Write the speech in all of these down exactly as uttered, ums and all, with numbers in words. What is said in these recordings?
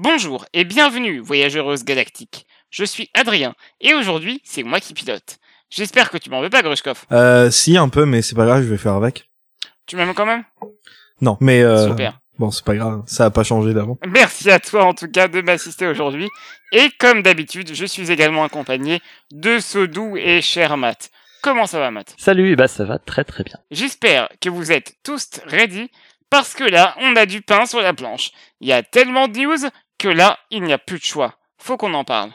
Bonjour et bienvenue, voyageuse galactique. Je suis Adrien et aujourd'hui, c'est moi qui pilote. J'espère que tu m'en veux pas, Grushkov. Euh, si, un peu, mais c'est pas grave, je vais faire avec. Tu m'aimes quand même ? Non, mais euh... Super. Bon, c'est pas grave, ça a pas changé d'avant. Merci à toi en tout cas de m'assister aujourd'hui. Et comme d'habitude, je suis également accompagné de ce doux et cher Matt. Comment ça va, Matt ? Salut, bah ça va très très bien. J'espère que vous êtes tous ready, parce que là, on a du pain sur la planche. Il y a tellement de news que là, il n'y a plus de choix. Faut qu'on en parle.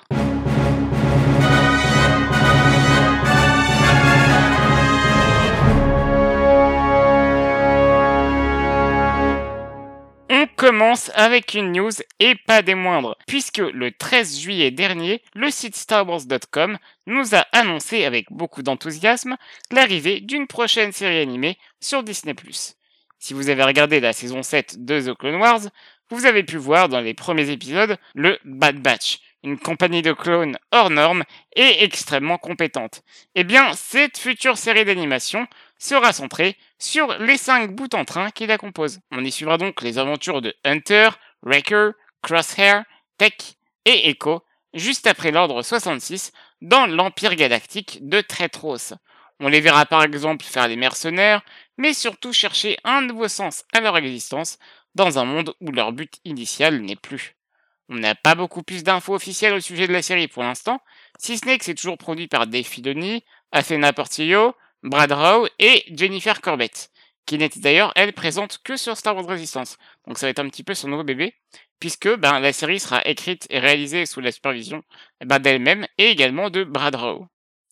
On commence avec une news et pas des moindres, puisque le treize juillet dernier, le site star wars point com nous a annoncé avec beaucoup d'enthousiasme l'arrivée d'une prochaine série animée sur Disney plus. Si vous avez regardé la saison sept de The Clone Wars, vous avez pu voir dans les premiers épisodes le Bad Batch, une compagnie de clones hors norme et extrêmement compétente. Eh bien, cette future série d'animation sera centrée sur les cinq bouts en train qui la composent. On y suivra donc les aventures de Hunter, Wrecker, Crosshair, Tech et Echo, juste après l'ordre soixante-six, dans l'Empire galactique de Tretros. On les verra par exemple faire les mercenaires, mais surtout chercher un nouveau sens à leur existence dans un monde où leur but initial n'est plus. On n'a pas beaucoup plus d'infos officielles au sujet de la série pour l'instant, si ce n'est que c'est toujours produit par Dave Filoni, Athena Portillo, Brad Rowe et Jennifer Corbett, qui n'était d'ailleurs, elle, présente que sur Star Wars Resistance. Donc ça va être un petit peu son nouveau bébé, puisque ben, la série sera écrite et réalisée sous la supervision ben, d'elle-même et également de Brad Rowe.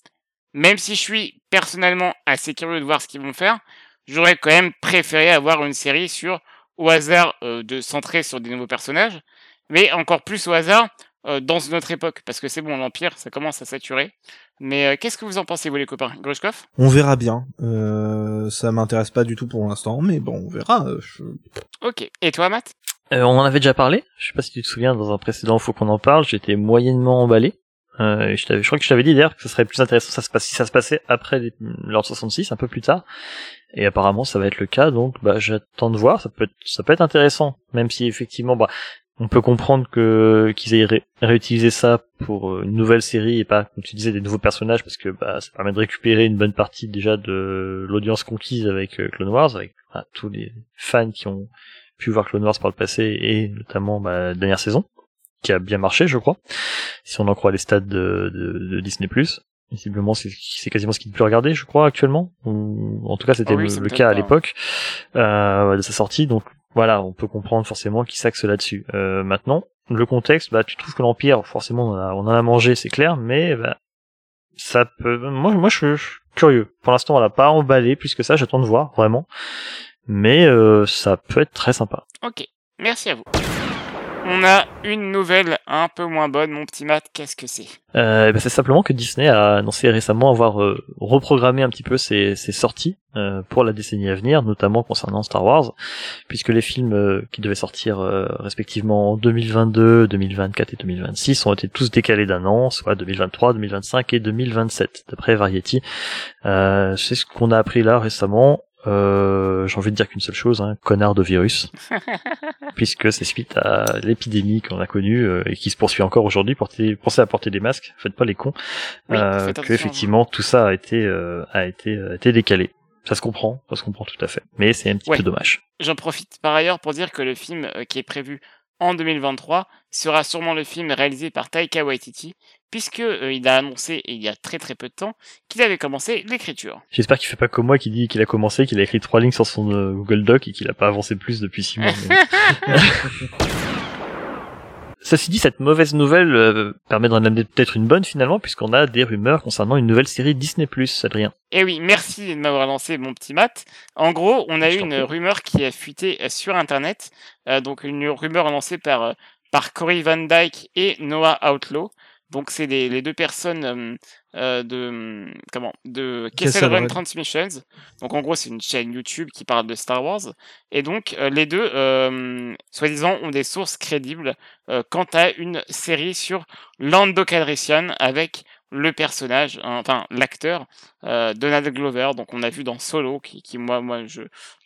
Même si je suis personnellement assez curieux de voir ce qu'ils vont faire, j'aurais quand même préféré avoir une série sur, au hasard, euh, de centrer sur des nouveaux personnages, mais encore plus au hasard euh, dans une autre époque, parce que c'est bon, l'Empire, ça commence à saturer. Mais euh, qu'est-ce que vous en pensez, vous les copains ? Grushkov ? On verra bien. Euh, ça m'intéresse pas du tout pour l'instant, mais bon, on verra. Euh, je... Ok. Et toi, Matt ? Euh, on en avait déjà parlé, je sais pas si tu te souviens, dans un précédent Faut qu'on en parle, j'étais moyennement emballé. Euh, et je, je crois que je t'avais dit d'ailleurs que ce serait plus intéressant ça se passe, si ça se passait après les, l'ordre soixante-six, un peu plus tard. Et apparemment ça va être le cas, donc bah j'attends de voir, ça peut être, ça peut être intéressant, même si effectivement bah on peut comprendre que qu'ils aient ré- réutilisé ça pour une nouvelle série et pas, comme tu disais, des nouveaux personnages, parce que bah ça permet de récupérer une bonne partie déjà de l'audience conquise avec euh, Clone Wars, avec bah, tous les fans qui ont pu voir Clone Wars par le passé et notamment bah, la dernière saison, qui a bien marché, je crois, si on en croit les stats de, de, de Disney plus. Visiblement, c'est, c'est quasiment ce qu'il peut regarder, je crois, actuellement. Ou, en tout cas, c'était oh oui, le, le cas pas, à l'époque euh, de sa sortie. Donc voilà, on peut comprendre forcément qu'il s'axe là-dessus. Euh, maintenant, le contexte, bah, tu trouves que l'Empire, forcément, on, a, on en a mangé, c'est clair, mais bah, ça peut. Moi, moi, je, je suis curieux. Pour l'instant, on l'a pas emballé plus que ça. J'attends de voir, vraiment. Mais euh, ça peut être très sympa. Ok, merci à vous. On a une nouvelle un peu moins bonne, mon petit Matt, qu'est-ce que c'est ? euh, bah, C'est simplement que Disney a annoncé récemment avoir euh, reprogrammé un petit peu ses, ses sorties euh, pour la décennie à venir, notamment concernant Star Wars, puisque les films euh, qui devaient sortir euh, respectivement en deux mille vingt-deux, deux mille vingt-quatre et deux mille vingt-six ont été tous décalés d'un an, soit deux mille vingt-trois, deux mille vingt-cinq et deux mille vingt-sept, d'après Variety. Euh, c'est ce qu'on a appris là récemment. Euh, j'ai envie de dire qu'une seule chose, hein, connard de virus, puisque c'est suite à l'épidémie qu'on a connue euh, et qui se poursuit encore aujourd'hui. Portez, pensez à porter des masques, faites pas les cons, oui, euh, que effectivement tout ça a été euh, a été a été décalé. Ça se comprend, ça se comprend tout à fait, mais c'est un petit ouais. peu dommage. J'en profite par ailleurs pour dire que le film euh, qui est prévu en deux mille vingt-trois sera sûrement le film réalisé par Taika Waititi, puisque euh, il a annoncé il y a très très peu de temps qu'il avait commencé l'écriture. J'espère qu'il fait pas comme moi qui dit qu'il a commencé, qu'il a écrit trois lignes sur son euh, Google Doc et qu'il a pas avancé plus depuis six mois. Mais... Ceci dit, cette mauvaise nouvelle euh, permet d'en amener peut-être une bonne finalement, puisqu'on a des rumeurs concernant une nouvelle série Disney plus, Adrien. Eh oui, merci de m'avoir lancé, mon petit Matt. En gros, on a eu une rumeur qui a fuité sur Internet, euh, donc une rumeur lancée par, euh, par Cory Van Dyke et Noah Outlaw. Donc c'est les, les deux personnes euh, euh, de comment de Kessel Run Transmissions. Donc en gros c'est une chaîne YouTube qui parle de Star Wars et donc euh, les deux euh, soi-disant ont des sources crédibles euh, quant à une série sur Lando Calrissian avec le personnage, hein, enfin l'acteur euh, Donald Glover. Donc on a vu dans Solo qui, qui moi moi je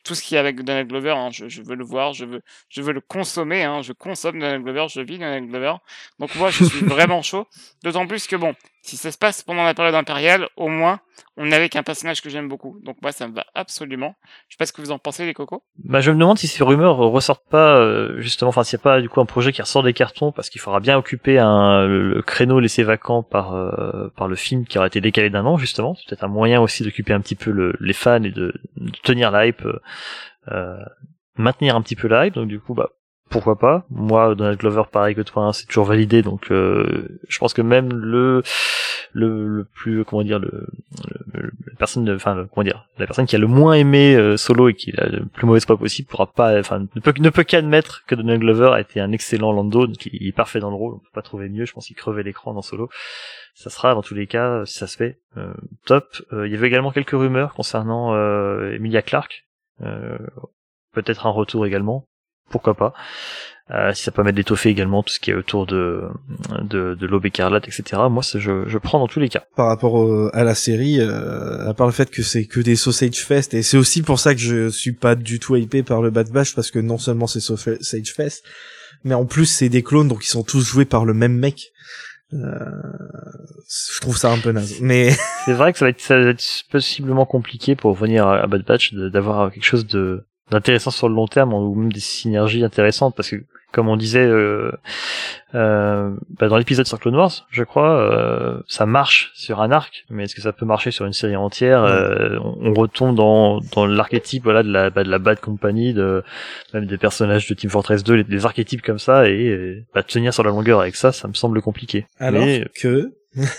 tout ce qui est avec Donald Glover, hein, je, je veux le voir, je veux, je veux le consommer, hein, je consomme Donald Glover, je vis Donald Glover. Donc moi, je suis vraiment chaud. D'autant plus que bon, si ça se passe pendant la période impériale, au moins, on est avec un personnage que j'aime beaucoup. Donc moi, ça me va absolument. Je sais pas ce que vous en pensez, les cocos. Bah, je me demande si ces rumeurs ressortent pas, euh, justement, enfin, s'il n'y a pas, du coup, un projet qui ressort des cartons, parce qu'il faudra bien occuper un, le, le créneau laissé vacant par, euh, par le film qui aura été décalé d'un an, justement. C'est peut-être un moyen aussi d'occuper un petit peu le, les fans et de, de tenir la hype, euh, maintenir un petit peu la hype. Donc, du coup, bah, pourquoi pas. Moi, Donald Glover, pareil que toi, hein, c'est toujours validé, donc, euh, je pense que même le, le, le plus, comment dire, le, le, le la personne, enfin, le, comment dire, la personne qui a le moins aimé euh, Solo et qui a le plus mauvais espoir possible pourra pas, enfin, ne peut, ne peut qu'admettre que Donald Glover a été un excellent Lando, donc il est parfait dans le rôle, on peut pas trouver mieux, je pense qu'il crevait l'écran dans Solo. Ça sera, dans tous les cas, si ça se fait, euh, top. Euh, il y avait également quelques rumeurs concernant euh, Emilia Clarke, euh, peut-être un retour également. Pourquoi pas, euh, si ça peut mettre d'étoffer également tout ce qui est autour de de, de l'Aube écarlate, et cetera. Moi, c'est, je, je prends dans tous les cas. Par rapport au, à la série, euh, à part le fait que c'est que des Sausage Fest, et c'est aussi pour ça que je suis pas du tout hypé par le Bad Batch, parce que non seulement c'est Sausage Fest, mais en plus c'est des clones, donc ils sont tous joués par le même mec. Euh, je trouve ça un peu naze. Mais c'est vrai que ça va être, ça va être possiblement compliqué pour revenir à Bad Batch de, d'avoir quelque chose de d'intéressant sur le long terme, ou même des synergies intéressantes, parce que comme on disait euh, euh, bah dans l'épisode sur Clone Wars, je crois, euh, ça marche sur un arc, mais est-ce que ça peut marcher sur une série entière? Ouais. euh, on, on retombe dans dans l'archétype, voilà, de la bah, de la Bad Company, de même des personnages de Team Fortress deux, les, des archétypes comme ça, et, et bah, tenir sur la longueur avec ça, ça me semble compliqué. alors mais... que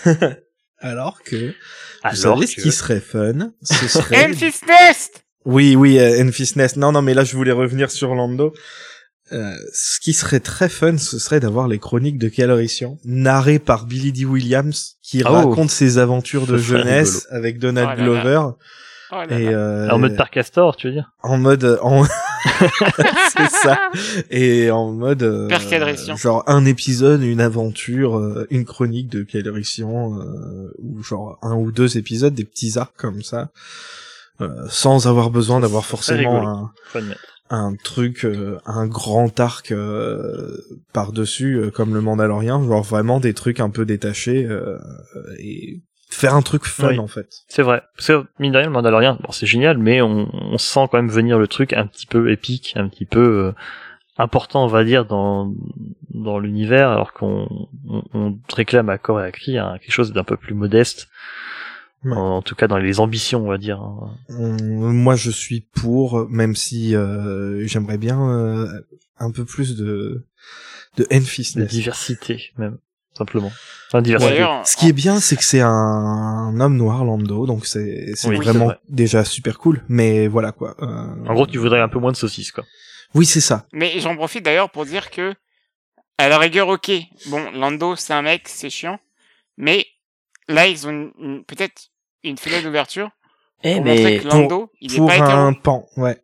alors que Alors vous savez que... ce qui serait fun, ce serait Enfys Nest. oui oui euh, Enfys Nest. Non non mais là je voulais revenir sur Lando. Euh, ce qui serait très fun, ce serait d'avoir les chroniques de Calrissian narrées par Billy Dee Williams, qui oh, raconte ses aventures de jeunesse rigolo. avec Donald oh là Glover. Là. Oh là et là. euh, en mode Père Castor, tu veux dire? En mode en c'est ça. Et en mode euh, Père Calrissian. genre un épisode, une aventure, euh, une chronique de Calrissian, euh, ou genre un ou deux épisodes, des petits arcs comme ça, euh, sans avoir besoin d'avoir forcément un Faut admettre. un truc, euh, un grand arc euh, par-dessus, euh, comme le Mandalorien, genre vraiment des trucs un peu détachés, euh, et faire un truc fun, oui. en fait. C'est vrai. Parce que, mine de rien, le Mandalorian, bon, c'est génial, mais on, on sent quand même venir le truc un petit peu épique, un petit peu euh, important, on va dire, dans dans l'univers, alors qu'on on, on réclame à corps et à cri hein, quelque chose d'un peu plus modeste. Ouais. En, en tout cas, dans les ambitions, on va dire. On- moi, je suis pour, même si euh, j'aimerais bien euh, un peu plus de de Enfys De Nest. diversité, même, simplement. Enfin, diversité. D'ailleurs, Ce qui est bien, c'est que c'est un, un homme noir Lando, donc c'est c'est Oui, vraiment c'est vrai. déjà super cool. Mais voilà quoi. Euh... En gros, tu voudrais un peu moins de saucisses, quoi. Oui, c'est ça. mais j'en profite d'ailleurs pour dire que, à la rigueur, ok, bon, Lando, c'est un mec, c'est chiant, mais là, ils ont une- une- peut-être une fenêtre d'ouverture Eh, pour montrer que Lando, il est Pour pas hétéro. un pan, ouais,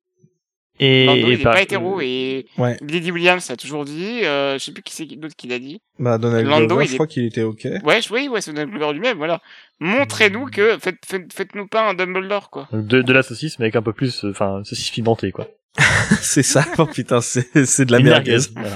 Et, Lando, il et est par- pas hétéro, et ouais. Billy Dee Williams a toujours dit, euh, je sais plus qui c'est d'autre qui l'a dit. Bah Donald Lando, Glover, il je est- crois qu'il était ok. Ouais, je- oui, ouais, c'est Donald Glover lui-même, voilà. Montrez-nous que, faites, faites, faites-nous pas un Dumbledore, quoi. de, de la saucisse, mais avec un peu plus, euh, enfin, saucisse pimentée, quoi. C'est ça. Oh putain, c'est c'est de la Une merguez. voilà.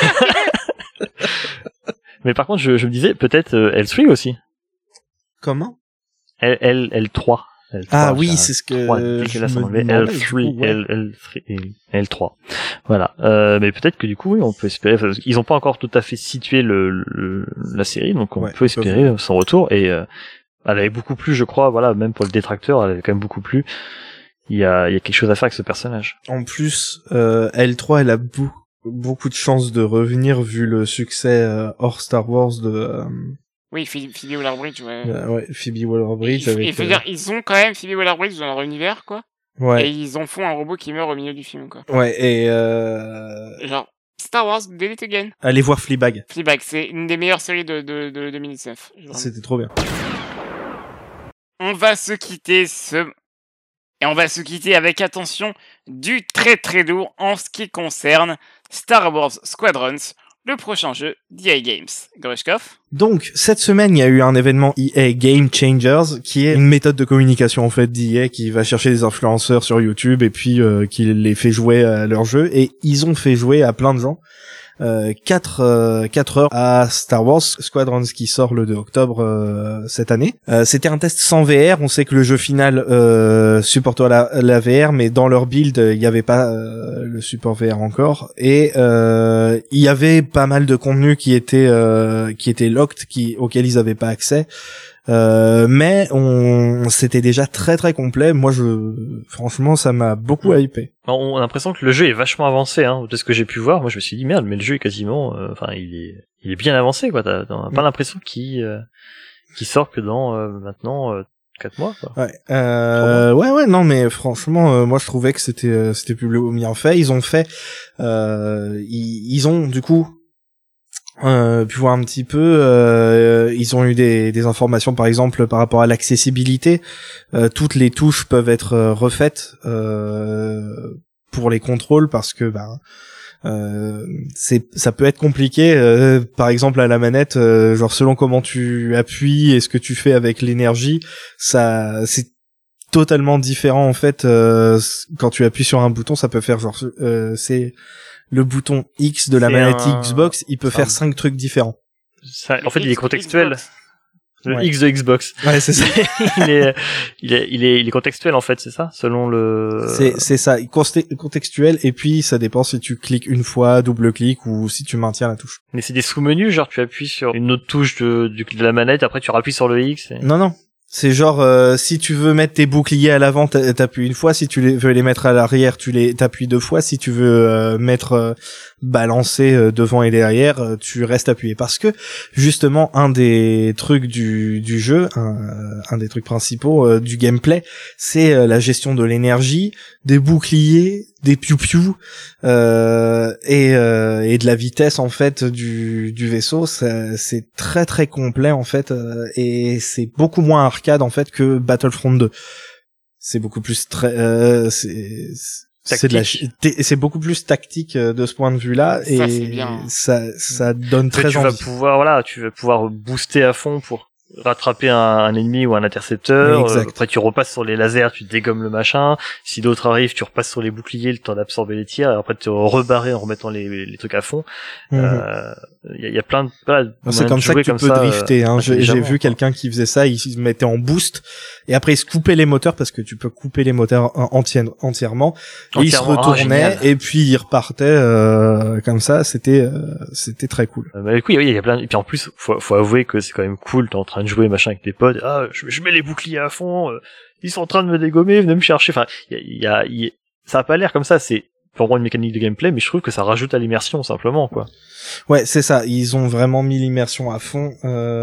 Mais par contre, je, je me disais, peut-être euh, L trois aussi. Comment? L, L, L3. L3, Ah oui, j'ai un c'est ce que trois, je dégueulasse me en anglais. demandais, L du trois, coup, ouais. L, L3 et L trois. Voilà. Euh, mais peut-être que du coup, oui, on peut espérer. Parce qu'ils ont pas encore tout à fait situé le, le la série, donc on Ouais, peut ils peuvent. espérer son retour. Et euh, elle avait beaucoup plu, je crois. Voilà, même pour le détracteur, elle avait quand même beaucoup plu. Il y a, il y a quelque chose à faire avec ce personnage. En plus, euh, L trois, elle a bou- beaucoup de chances de revenir vu le succès euh, hors Star Wars de euh, Oui, Phoebe Phoebe Waller-Bridge, ouais. euh, ouais, Phoebe Waller-Bridge Il, avec. il faut euh, dire, ils ont quand même Phoebe Waller-Bridge dans leur univers, quoi. ouais, Et ils en font un robot qui meurt au milieu du film, quoi. ouais, et euh, Genre, Star Wars, Did It Again. allez voir Fleabag. Fleabag, c'est une des meilleures séries de, de, de deux mille dix-neuf. Vraiment. C'était trop bien. On va se quitter ce... Et on va se quitter avec, attention, du très très lourd en ce qui concerne Star Wars Squadrons, le prochain jeu d'E A Games. Grushkov. Donc, cette semaine, il y a eu un événement E A Game Changers, qui est une méthode de communication, en fait, d'E A, qui va chercher des influenceurs sur YouTube et puis euh, qui les fait jouer à leur jeu. Et ils ont fait jouer à plein de gens. Euh, quatre euh, quatre heures à Star Wars Squadrons qui sort le deux octobre euh, cette année. Euh, c'était un test sans V R. On sait que le jeu final euh, supportera la, la V R, mais dans leur build il n'y avait pas euh, le support V R encore. Et euh, il y avait pas mal de contenu qui était euh, qui était locked, qui auquel ils avaient pas accès. Euh, mais on c'était déjà très très complet. Moi je franchement ça m'a beaucoup hypé. On a l'impression que le jeu est vachement avancé, hein, de ce que j'ai pu voir. Moi je me suis dit merde, mais le jeu est quasiment, enfin euh, il est il est bien avancé quoi. T'as, t'as pas l'impression qu'il euh, qu'il sort que dans euh, maintenant euh, quatre mois quoi. Ouais euh, ouais ouais non mais franchement euh, moi je trouvais que c'était euh, c'était plus bien fait. Ils ont fait euh, ils, ils ont du coup Euh, pu voir un petit peu, euh, ils ont eu des, des informations par exemple par rapport à l'accessibilité. Euh, toutes les touches peuvent être euh, refaites euh, pour les contrôles parce que ben euh, c'est ça peut être compliqué. Euh, par exemple à la manette, euh, genre selon comment tu appuies et ce que tu fais avec l'énergie, ça c'est totalement différent en fait. Euh, quand tu appuies sur un bouton, ça peut faire genre euh, c'est le bouton X de la c'est manette un... Xbox, il peut c'est faire un... cinq trucs différents. Ça, en fait, il est contextuel. Xbox. Le Ouais. X de Xbox. Ouais, c'est ça. il est, il est, il est, il est contextuel en fait, c'est ça, selon le. C'est, c'est ça, contextuel. Et puis ça dépend si tu cliques une fois, double-clic ou si tu maintiens la touche. Mais c'est des sous-menus, genre tu appuies sur une autre touche de, du, de la manette, après tu rappuies sur le X. Et... Non, non. C'est genre euh, si tu veux mettre tes boucliers à l'avant, t'appuies une fois. Si tu les, veux les mettre à l'arrière, tu les t'appuies deux fois. Si tu veux euh, mettre euh, balancer euh, devant et derrière, euh, tu restes appuyé. Parce que justement un des trucs du du jeu, un, un des trucs principaux euh, du gameplay, c'est euh, la gestion de l'énergie, des boucliers, des piou-piou euh, et euh, et de la vitesse en fait du du vaisseau. Ça, c'est très très complet en fait euh, et c'est beaucoup moins arcade en fait que Battlefront deux. C'est beaucoup plus très euh, c'est c'est de la c'est beaucoup plus tactique de ce point de vue-là ça, et c'est bien. ça ça donne après, très tu envie. vas pouvoir voilà, tu vas pouvoir booster à fond pour rattraper un, un ennemi ou un intercepteur. Euh, après tu repasses sur les lasers, tu dégommes le machin. Si d'autres arrivent, tu repasses sur les boucliers, le temps d'absorber les tirs. Et après tu rebarrer en remettant les, les trucs à fond. Il mmh. euh, y, y a plein de. Voilà, c'est comme ça que tu peux ça, drifter. Hein. J'ai, j'ai vu quelqu'un qui faisait ça. Il se mettait en boost et après il se coupait les moteurs parce que tu peux couper les moteurs entière, entièrement. Et il se retournait oh, et puis il repartait euh, comme ça. C'était euh, c'était très cool. Euh, bah, oui, oui, il y a plein. Et puis en plus, faut, faut avouer que c'est quand même cool. T'es en train de jouer machin avec tes potes, ah je, je mets les boucliers à fond, euh, ils sont en train de me dégommer, venez me chercher. Enfin, il y a, y a, ça a pas l'air comme ça, c'est pour moi une mécanique de gameplay, mais je trouve que ça rajoute à l'immersion simplement quoi. Ouais, c'est ça, ils ont vraiment mis l'immersion à fond.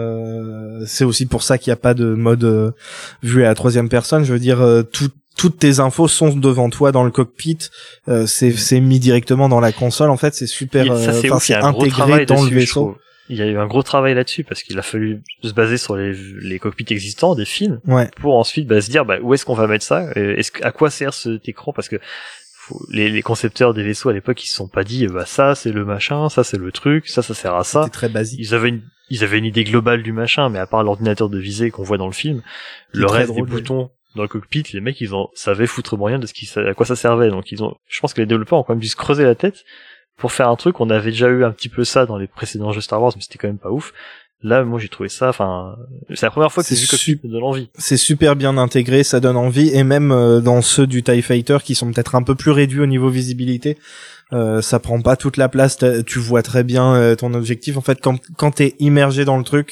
Euh, c'est aussi pour ça qu'il y a pas de mode euh, vue à la troisième personne. Je veux dire, euh, tout toutes tes infos sont devant toi dans le cockpit, euh, c'est c'est mis directement dans la console. En fait, c'est super, ça, c'est, euh, c'est intégré dans le vaisseau. Il y a eu un gros travail là-dessus parce qu'il a fallu se baser sur les, les cockpits existants des films ouais. pour ensuite bah, se dire bah, où est-ce qu'on va mettre ça, est-ce, à quoi sert cet écran parce que faut, les, les concepteurs des vaisseaux à l'époque ils se sont pas dit bah ça c'est le machin, ça c'est le truc, ça ça sert à ça. C'était très basique. Ils avaient une ils avaient une idée globale du machin, mais à part l'ordinateur de visée qu'on voit dans le film, c'est le reste drôle, des oui. boutons dans le cockpit, les mecs ils en savaient foutre moyen de ce qui à quoi ça servait. Donc ils ont, je pense que les développeurs ont quand même dû se creuser la tête pour faire un truc. On avait déjà eu un petit peu ça dans les précédents jeux Star Wars, mais c'était quand même pas ouf. Là, moi, j'ai trouvé ça, enfin, c'est la première fois que j'ai vu que ça me donne envie. C'est super bien intégré, ça donne envie, et même euh, dans ceux du TIE Fighter qui sont peut-être un peu plus réduits au niveau visibilité, euh, ça prend pas toute la place, tu vois très bien euh, ton objectif. En fait, quand, quand t'es immergé dans le truc,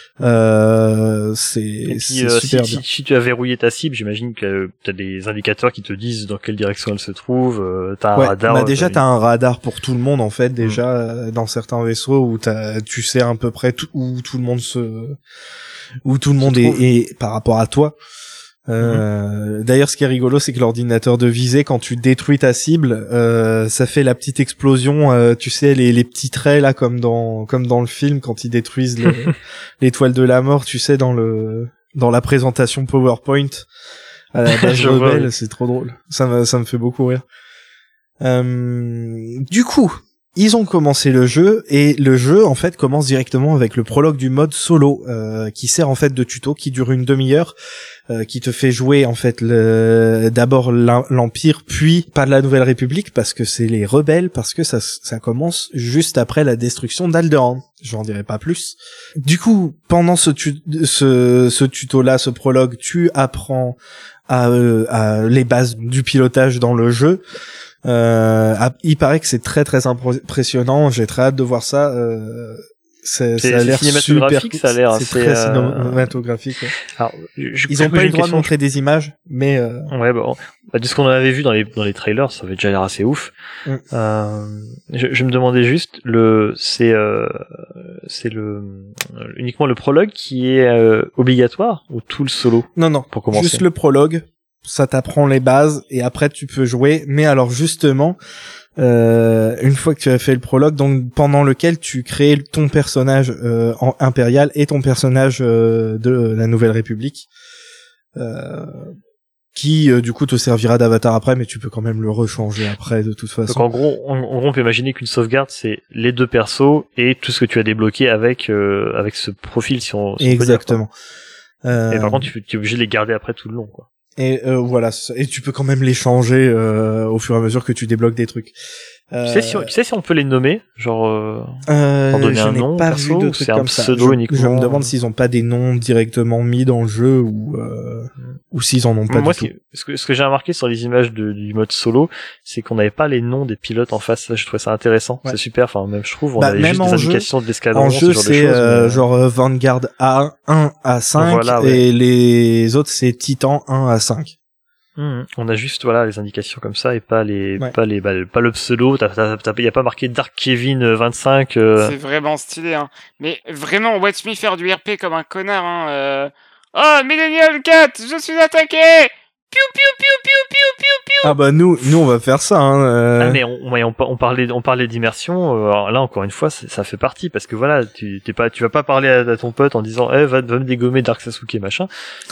Euh, c'est, puis, c'est euh, super si, bien. Si, si tu as verrouillé ta cible, j'imagine que t'as des indicateurs qui te disent dans quelle direction elle se trouve. Euh, t'as un ouais, radar. Bah déjà, t'as, t'as un radar pour tout le monde en fait. Déjà, mmh. dans certains vaisseaux où t'as, tu sais à peu près tout, où tout le monde se, où tout le monde est, est par rapport à toi. Euh, mmh. D'ailleurs, ce qui est rigolo, c'est que l'ordinateur de visée, quand tu détruis ta cible, euh, ça fait la petite explosion. Euh, tu sais, les, les petits traits là, comme dans, comme dans le film, quand ils détruisent les, l'étoile de la mort. Tu sais, dans le, dans la présentation PowerPoint à la base rebelle, c'est trop drôle. Ça me, ça me fait beaucoup rire. Euh, du coup, ils ont commencé le jeu et le jeu en fait commence directement avec le prologue du mode solo euh, qui sert en fait de tuto, qui dure une demi-heure, euh, qui te fait jouer en fait le d'abord l'Empire puis pas de la Nouvelle République parce que c'est les rebelles, parce que ça ça commence juste après la destruction d'Alderaan. J'en dirai pas plus. Du coup, pendant ce tu ce ce tuto là, ce prologue, tu apprends à, euh, à les bases du pilotage dans le jeu. Euh, il paraît que c'est très très impressionnant. J'ai très hâte de voir ça. Euh, c'est, ça a l'air super. Ça a l'air c'est assez, très euh... cinématographique. Ouais. Alors, je, Ils ont pas eu le droit de montrer des images, mais euh... ouais, bon, bah, de ce qu'on avait vu dans les dans les trailers, ça avait déjà l'air assez ouf. Mm. Euh, je, je me demandais juste, le c'est euh, c'est le uniquement le prologue qui est euh, obligatoire ou tout le solo? Non non, pour commencer. Juste le prologue. Ça t'apprend les bases et après tu peux jouer. Mais alors justement, euh, une fois que tu as fait le prologue, donc pendant lequel tu crées ton personnage euh, en impérial et ton personnage euh, de la Nouvelle République, euh, qui euh, du coup te servira d'avatar après, mais tu peux quand même le rechanger après de toute façon. Donc en gros, en, en gros on peut imaginer qu'une sauvegarde c'est les deux persos et tout ce que tu as débloqué avec euh, avec ce profil, si on, si on Exactement. peut dire, euh... Et par contre, tu, tu es obligé de les garder après tout le long, quoi. Et euh, voilà, et tu peux quand même les changer euh, au fur et à mesure que tu débloques des trucs. Euh... Tu sais si on, tu sais si on peut les nommer, genre euh, euh, donner je un n'ai nom pas perso, vu de ou trucs c'est un comme ça. pseudo je, uniquement. Je me demande s'ils ont pas des noms directement mis dans le jeu ou euh, ou s'ils en ont pas Moi, du tout. Ce que ce que j'ai remarqué sur les images de, du mode solo, c'est qu'on n'avait pas les noms des pilotes en face. Ça, je trouvais ça intéressant. Ouais. C'est super. Enfin, même je trouve, on bah, avait juste des indications jeu, de l'escadron. En jeu, c'est euh, mais... genre euh, Vanguard A un à cinq voilà, ouais. Et les autres c'est Titan un à cinq. Mmh, on a juste voilà les indications comme ça et pas les ouais. pas les bah, pas le pseudo. T'as t'as t'as y a pas marqué Dark Kevin vingt-cinq. Euh... C'est vraiment stylé, hein. Mais vraiment, watch me faire du R P comme un connard, hein. Euh... Oh, Millennial quatre, je suis attaqué. Piou piou piou piou piou piou piou. Ah bah nous nous on va faire ça. Hein, euh... ah, mais on, on, on parlait on parlait d'immersion. Euh, là encore une fois, ça fait partie parce que voilà, tu t'es pas tu vas pas parler à, à ton pote en disant eh va, va me dégommer Dark Sasuke machin.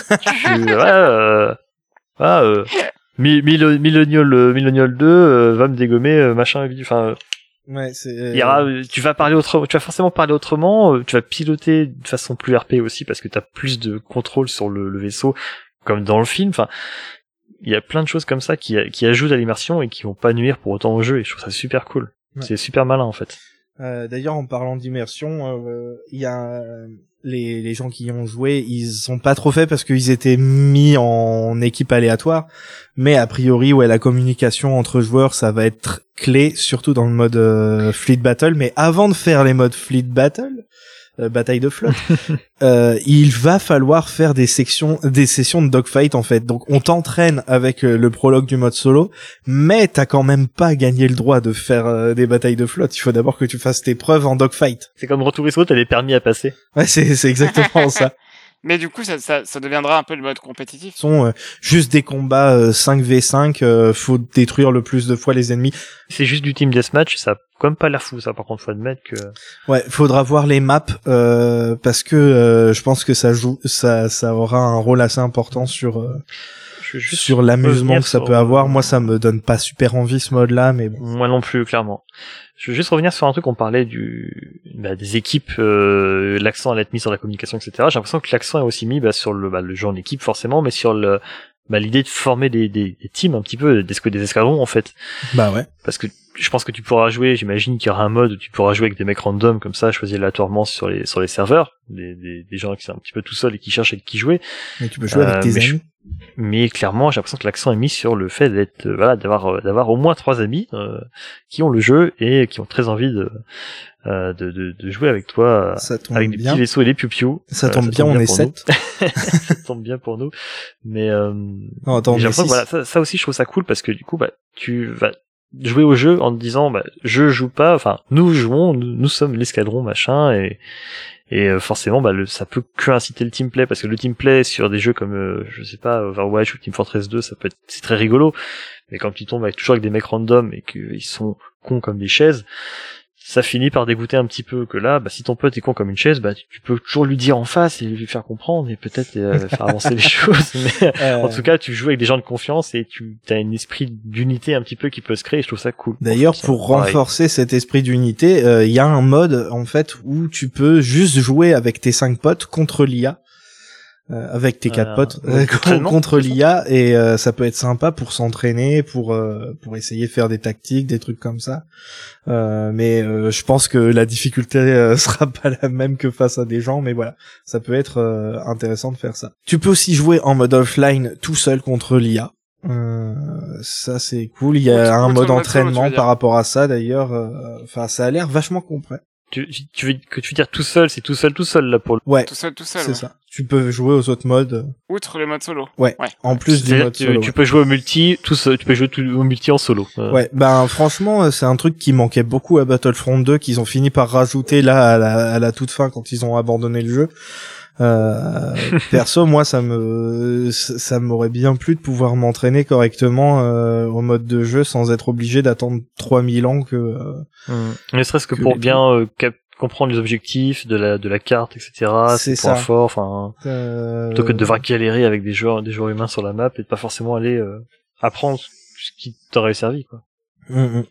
tu voilà. Euh... Ah, euh, Millennial, Millennial deux euh, va me dégommer euh, machin, enfin. Ouais, c'est. Il y aura, tu vas parler autrement, tu vas forcément parler autrement. Euh, tu vas piloter de façon plus R P aussi parce que t'as plus de contrôle sur le, le vaisseau, comme dans le film. Enfin, il y a plein de choses comme ça qui, qui ajoutent à l'immersion et qui vont pas nuire pour autant au jeu. Et je trouve ça super cool. Ouais. C'est super malin en fait. Euh, d'ailleurs, en parlant d'immersion, il euh, y a euh, les, les gens qui y ont joué, ils sont pas trop faits parce qu'ils étaient mis en équipe aléatoire, mais a priori, ouais, la communication entre joueurs, ça va être clé, surtout dans le mode euh, Fleet Battle. Mais avant de faire les modes Fleet Battle, euh, bataille de flotte, euh, il va falloir faire des sections, des sessions de dogfight en fait. Donc on t'entraîne avec euh, le prologue du mode solo, mais t'as quand même pas gagné le droit de faire euh, des batailles de flotte. Il faut d'abord que tu fasses tes preuves en dogfight. C'est comme Retour t'as les permis à passer. Ouais, c'est c'est exactement ça. Mais du coup, ça, ça, ça deviendra un peu le mode compétitif. Ce sont euh, juste des combats euh, cinq v cinq, euh, faut détruire le plus de fois les ennemis. C'est juste du team deathmatch, ça a quand même pas l'air fou, ça, par contre, faut admettre que... Ouais, faudra voir les maps, euh, parce que euh, je pense que ça joue, ça, ça aura un rôle assez important sur... Euh, sur l'amusement que ça peut avoir. Moi, ça me donne pas super envie ce mode-là, mais bon. Moi non plus, clairement. Je veux juste revenir sur un truc, on parlait du bah, des équipes, euh, l'accent allait être mis sur la communication, et cetera. J'ai l'impression que l'accent est aussi mis bah, sur le, bah, le genre d'équipe forcément, mais sur le bah, l'idée de former des, des, des teams un petit peu, des, des escadrons en fait. Bah ouais. Parce que je pense que tu pourras jouer, j'imagine qu'il y aura un mode où tu pourras jouer avec des mecs random comme ça, choisir aléatoirement sur les sur les serveurs, des, des, des gens qui sont un petit peu tout seuls et qui cherchent avec qui jouer. Mais tu peux jouer euh, avec tes amis. Je... Mais clairement, j'ai l'impression que l'accent est mis sur le fait d'être, euh, voilà, d'avoir, euh, d'avoir au moins trois amis euh, qui ont le jeu et qui ont très envie de, euh, de, de, de jouer avec toi, ça tombe avec des bien. petits vaisseaux et des piou-piou. Ça tombe euh, ça bien, tombe on bien est sept. Ça tombe bien pour nous. Mais euh, non, attends, j'ai l'impression que voilà, ça, ça aussi, je trouve ça cool parce que du coup, bah, tu vas jouer au jeu en te disant, bah, je joue pas, enfin, nous jouons, nous, nous sommes l'escadron machin et Et euh, forcément, bah, le, ça peut que inciter le teamplay, parce que le teamplay sur des jeux comme, euh, je sais pas, Overwatch ou Team Fortress deux, ça peut être, c'est très rigolo. Mais quand tu tombes avec toujours avec des mecs random et qu'ils sont cons comme des chaises, ça finit par dégoûter un petit peu que là, bah, si ton pote est con comme une chaise, bah, tu, tu peux toujours lui dire en face et lui faire comprendre et peut-être euh, faire avancer les choses. Mais euh... en tout cas, tu joues avec des gens de confiance et tu as un esprit d'unité un petit peu qui peut se créer. Et je trouve ça cool. D'ailleurs, ça, pour pareil. renforcer cet esprit d'unité, il euh, y a un mode en fait où tu peux juste jouer avec tes cinq potes contre l'I A. Euh, avec tes quatre euh, potes euh, contre l'I A et euh, ça peut être sympa pour s'entraîner, pour euh, pour essayer de faire des tactiques, des trucs comme ça. Euh, mais euh, je pense que la difficulté euh, sera pas la même que face à des gens, mais voilà, ça peut être euh, intéressant de faire ça. Tu peux aussi jouer en mode offline tout seul contre l'I A. Euh, ça c'est cool. Il y a un mode entraînement par rapport à ça d'ailleurs. Enfin, euh, ça a l'air vachement complet. Tu, tu veux que tu veux dire tout seul, c'est tout seul, tout seul là pour le. Ouais. Tout seul, tout seul. C'est ouais. ça. Tu peux jouer aux autres modes. Outre le mode solo. Ouais. ouais. En plus du mode tu, solo. Tu ouais. peux jouer au multi, tout seul, tu peux jouer tout, au multi en solo. Euh. Ouais. Ben franchement, c'est un truc qui manquait beaucoup à Battlefront deux, qu'ils ont fini par rajouter là à la, à la toute fin quand ils ont abandonné le jeu. Euh, perso, moi, ça me, ça m'aurait bien plu de pouvoir m'entraîner correctement euh, au mode de jeu sans être obligé d'attendre trois mille ans que. Euh, mmh. Ne serait-ce que, que pour bien euh, cap- comprendre les objectifs de la de la carte, et cetera. C'est ses points ça. forts, enfin, euh... plutôt que de devoir galérer avec des joueurs, des joueurs humains sur la map et de pas forcément aller euh, apprendre ce qui t'aurait servi, quoi. Mmh.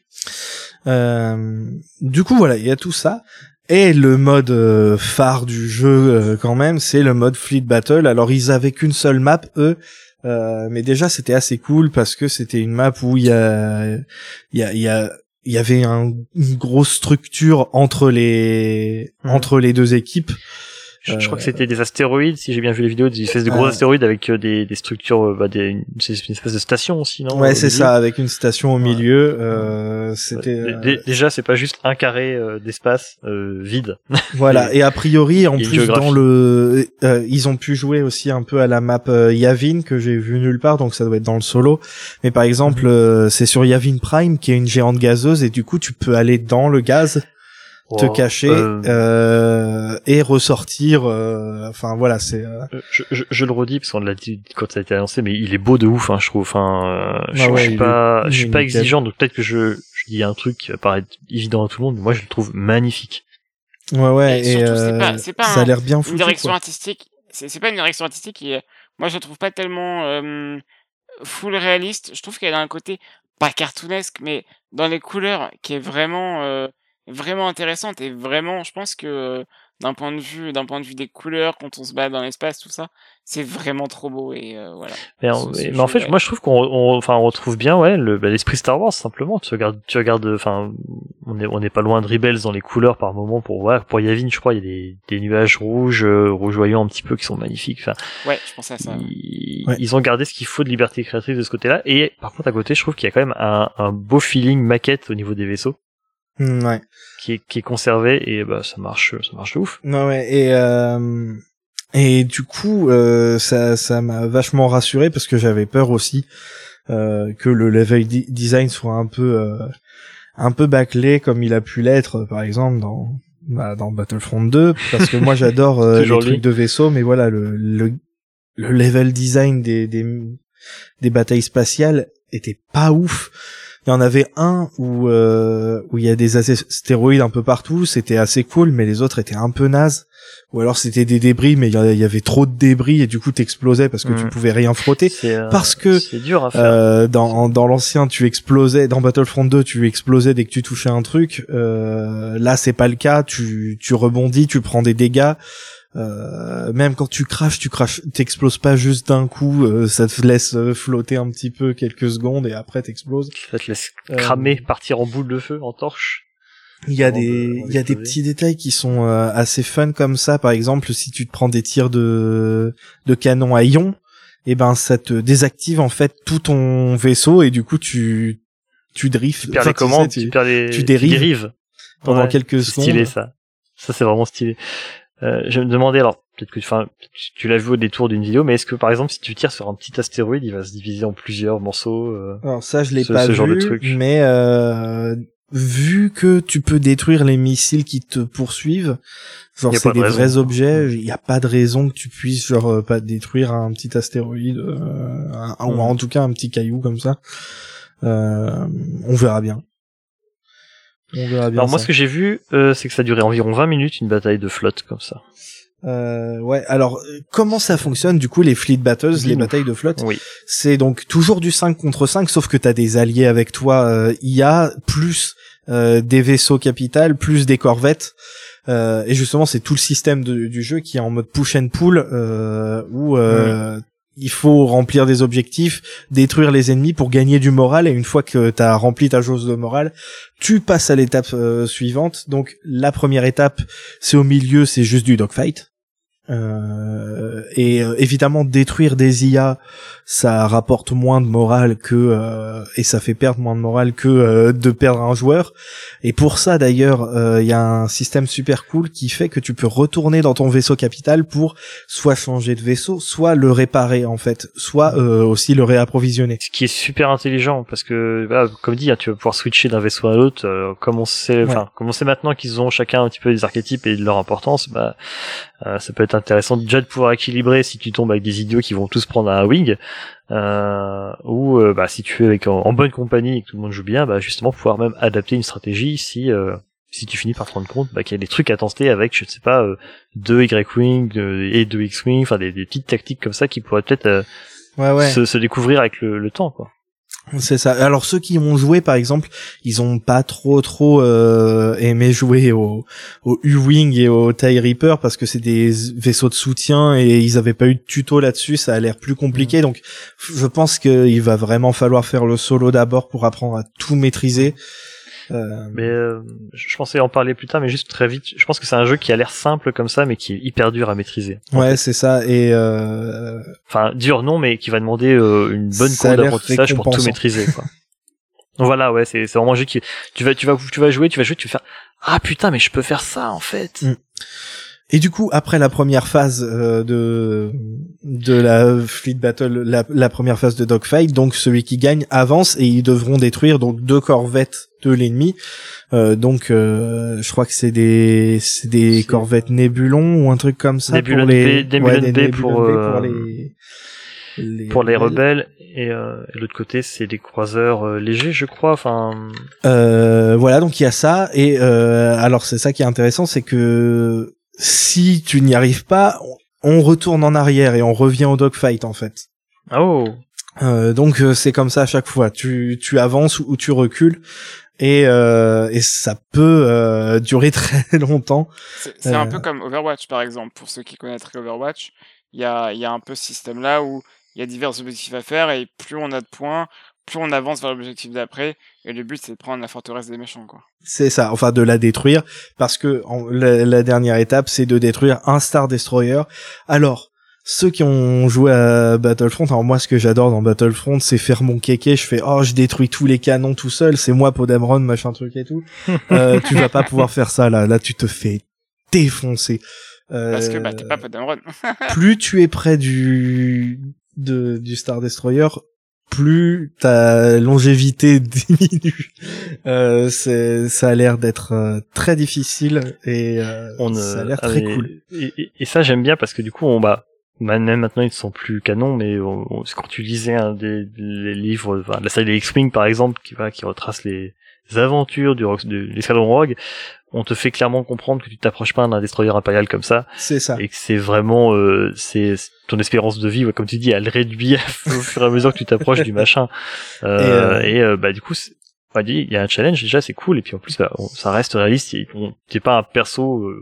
Euh, du coup, voilà, il y a tout ça. Et le mode euh, phare du jeu euh, quand même, c'est le mode Fleet Battle. Alors ils avaient qu'une seule map eux, euh, mais déjà c'était assez cool parce que c'était une map où il y a il y a il y a il y avait un, une grosse structure entre les mmh. entre les deux équipes. Je, je crois que c'était des astéroïdes, si j'ai bien vu les vidéos, des espèces de gros euh... astéroïdes avec des, des structures, bah, des, une, c'est une espèce de station aussi, non? Ouais, c'est ça, avec une station au milieu. Ouais. Euh, c'était ouais. D- déjà, c'est pas juste un carré euh, d'espace euh, vide. Voilà. Et, et a priori, en plus dans le, euh, ils ont pu jouer aussi un peu à la map euh, Yavin que j'ai vu nulle part, donc ça doit être dans le solo. Mais par exemple, mm-hmm. euh, c'est sur Yavin Prime qui est une géante gazeuse et du coup, tu peux aller dans le gaz. Te wow. cacher euh... Euh, et ressortir euh, enfin voilà c'est euh... je, je, je le redis parce qu'on l'a dit quand ça a été annoncé mais il est beau de ouf hein, je trouve enfin euh, je, ah ouais, je suis pas est... je suis pas exigeant donc peut-être que je je dis un truc qui va paraître évident à tout le monde mais moi je le trouve magnifique. Ouais ouais et, et surtout, euh, c'est pas, c'est pas ça un, a l'air bien foutu, une direction quoi. artistique c'est, c'est pas une direction artistique qui est, moi je le trouve pas tellement euh, full réaliste, je trouve qu'elle a un côté pas cartoonesque mais dans les couleurs qui est vraiment euh, vraiment intéressante et vraiment je pense que d'un point de vue d'un point de vue des couleurs quand on se bat dans l'espace tout ça c'est vraiment trop beau et euh, voilà mais, en, ce, ce mais en fait ouais. moi je trouve qu'on on, enfin on retrouve bien ouais le bah, l'esprit Star Wars simplement tu regardes tu regardes enfin on est on n'est pas loin de Rebels dans les couleurs par moment pour ouais, pour Yavin je crois il y a des des nuages rouges euh, rougeoyants un petit peu qui sont magnifiques enfin ouais je pensais à ça ils, ouais. ils ont gardé ce qu'il faut de liberté créatrice de ce côté-là et par contre à côté je trouve qu'il y a quand même un un beau feeling maquette au niveau des vaisseaux. Mmh, ouais. qui est qui est conservé et bah ça marche ça marche de ouf. Non ouais et euh, et du coup euh, ça ça m'a vachement rassuré parce que j'avais peur aussi euh, que le level di- design soit un peu euh, un peu bâclé comme il a pu l'être par exemple dans bah, dans Battlefront deux parce que moi j'adore euh, les trucs lui. de vaisseau mais voilà le le le level design des des des batailles spatiales était pas ouf. Il y en avait un où euh, où il y a des astéroïdes un peu partout, c'était assez cool, mais les autres étaient un peu nazes. Ou alors c'était des débris, mais il y avait trop de débris et du coup t'explosais parce que mmh. tu pouvais rien frotter. C'est, euh, parce que c'est dur à faire. Euh, dans dans l'ancien tu explosais, dans Battlefront deux tu explosais dès que tu touchais un truc. Euh, là c'est pas le cas, tu tu rebondis, tu prends des dégâts. Euh, même quand tu craches, tu craches, t'exploses pas juste d'un coup, euh, ça te laisse flotter un petit peu quelques secondes et après t'exploses. Ça te laisse cramer, euh, partir en boule de feu, en torche. Il y a des, il y a des petits détails qui sont euh, assez fun comme ça. Par exemple, si tu te prends des tirs de de canon à ion, et ben ça te désactive en fait tout ton vaisseau et du coup tu tu drifts. Tu perds les commandes, tu, tu perds les, tu dérives, tu dérives. pendant ouais, quelques c'est secondes. Stylé ça. Ça c'est vraiment stylé. Euh, je me demandais alors peut-être que enfin tu l'as vu au détour d'une vidéo mais est-ce que par exemple si tu tires sur un petit astéroïde il va se diviser en plusieurs morceaux euh, alors ça je l'ai ce, pas ce vu genre de truc. Mais euh, vu que tu peux détruire les missiles qui te poursuivent genre c'est des vrais objets il y a pas de raison que tu puisses genre euh, pas détruire un petit astéroïde euh, un, mmh. ou en tout cas un petit caillou comme ça. Euh, on verra bien. On verra bien. Alors moi, ça. ce que j'ai vu, euh, c'est que ça durait environ vingt minutes, une bataille de flotte comme ça. Euh, ouais. Alors, comment ça fonctionne du coup les fleet battles, Dis-nous. les batailles de flotte? Oui. C'est donc toujours du cinq contre cinq, sauf que t'as des alliés avec toi euh, I A plus euh, des vaisseaux capital plus des corvettes. Euh, et justement, c'est tout le système de, du jeu qui est en mode push and pull, euh, où euh, mmh. il faut remplir des objectifs, détruire les ennemis pour gagner du moral. Et une fois que t'as rempli ta jauge de morale, tu passes à l'étape euh, suivante. Donc la première étape, c'est au milieu, c'est juste du dogfight. Euh, et euh, évidemment, détruire des I A, ça rapporte moins de morale que euh, et ça fait perdre moins de morale que euh, de perdre un joueur. Et pour ça d'ailleurs, il euh, y a un système super cool qui fait que tu peux retourner dans ton vaisseau capital pour soit changer de vaisseau, soit le réparer en fait, soit euh, aussi le réapprovisionner. Ce qui est super intelligent parce que voilà, comme dit, hein, tu vas pouvoir switcher d'un vaisseau à l'autre. Euh, comme on sait, enfin, ouais. comme on sait maintenant qu'ils ont chacun un petit peu des archétypes et de leur importance, bah euh, ça peut être intéressant déjà de pouvoir équilibrer si tu tombes avec des idiots qui vont tous prendre un wing. Euh, ou euh, bah si tu es avec en, en bonne compagnie et que tout le monde joue bien, bah justement pouvoir même adapter une stratégie si euh, si tu finis par te rendre compte bah, qu'il y a des trucs à tenter avec je ne sais pas euh, deux Y-wing euh, et deux X-wing, enfin des, des petites tactiques comme ça qui pourraient peut-être euh, ouais, ouais. Se, se découvrir avec le, le temps quoi. C'est ça. Alors ceux qui ont joué par exemple, ils ont pas trop trop euh, aimé jouer au, au U-Wing et au TIE Reaper parce que c'est des vaisseaux de soutien et ils avaient pas eu de tuto là-dessus, ça a l'air plus compliqué. Mmh. Donc je pense qu'il va vraiment falloir faire le solo d'abord pour apprendre à tout maîtriser. Euh... Mais euh, je pensais en parler plus tard, mais juste très vite. Je pense que c'est un jeu qui a l'air simple comme ça, mais qui est hyper dur à maîtriser. Ouais, fait. C'est ça. Et euh... enfin, dur non, mais qui va demander euh, une bonne courbe d'apprentissage pour tout maîtriser. Quoi. Donc voilà, ouais, c'est c'est vraiment un jeu qui tu vas tu vas tu vas jouer, tu vas jouer, tu vas faire ah putain, mais je peux faire ça en fait. Mm. Et du coup, après la première phase euh, de de la Fleet Battle, la, la première phase de Dogfight, donc celui qui gagne avance et ils devront détruire donc deux corvettes de l'ennemi. Euh, donc, euh, je crois que c'est des c'est des c'est... corvettes Nébulon ou un truc comme ça Nébulon pour les B, Nébulon ouais, B pour, B euh... pour les les pour les rebelles et, euh, et l'autre côté c'est des croiseurs euh, légers je crois enfin euh, voilà donc il y a ça et euh, alors c'est ça qui est intéressant c'est que si tu n'y arrives pas on retourne en arrière et on revient au dogfight en fait. Oh euh, donc c'est comme ça à chaque fois tu tu avances ou tu recules et euh, et ça peut euh, durer très longtemps. C'est, c'est euh... un peu comme Overwatch par exemple pour ceux qui connaîtraient Overwatch il y a il y a un peu ce système là où il y a divers objectifs à faire et plus on a de points, plus on avance vers l'objectif d'après et le but c'est de prendre la forteresse des méchants quoi. C'est ça, enfin de la détruire parce que en, la, la dernière étape c'est de détruire un Star Destroyer. Alors ceux qui ont joué à Battlefront, alors moi ce que j'adore dans Battlefront c'est faire mon kéké, je fais oh je détruis tous les canons tout seul, c'est moi Podemron machin truc et tout. euh, tu vas pas pouvoir faire ça là, là tu te fais défoncer. Euh, Parce que bah t'es pas Podemron. Plus tu es près du de du Star Destroyer, plus ta longévité diminue. Euh, c'est ça a l'air d'être euh, très difficile et euh, On, ça a l'air euh, très et, cool. Et, et, et ça j'aime bien parce que du coup on bah même maintenant ils sont plus canons mais on, on, quand tu lisais un des les livres enfin, la série des X-Wing par exemple qui va qui retrace les aventures du de l'escadron Rogue, on te fait clairement comprendre que tu t'approches pas d'un destroyer impérial comme ça. C'est ça. Et que c'est vraiment, euh, c'est ton espérance de vie, ouais, comme tu dis, elle réduit au fur et à mesure que tu t'approches du machin. Euh, et, euh... et euh, bah du coup, on dit, il y a un challenge déjà, c'est cool. Et puis en plus, bah, on, ça reste réaliste. On, t'es pas un perso euh,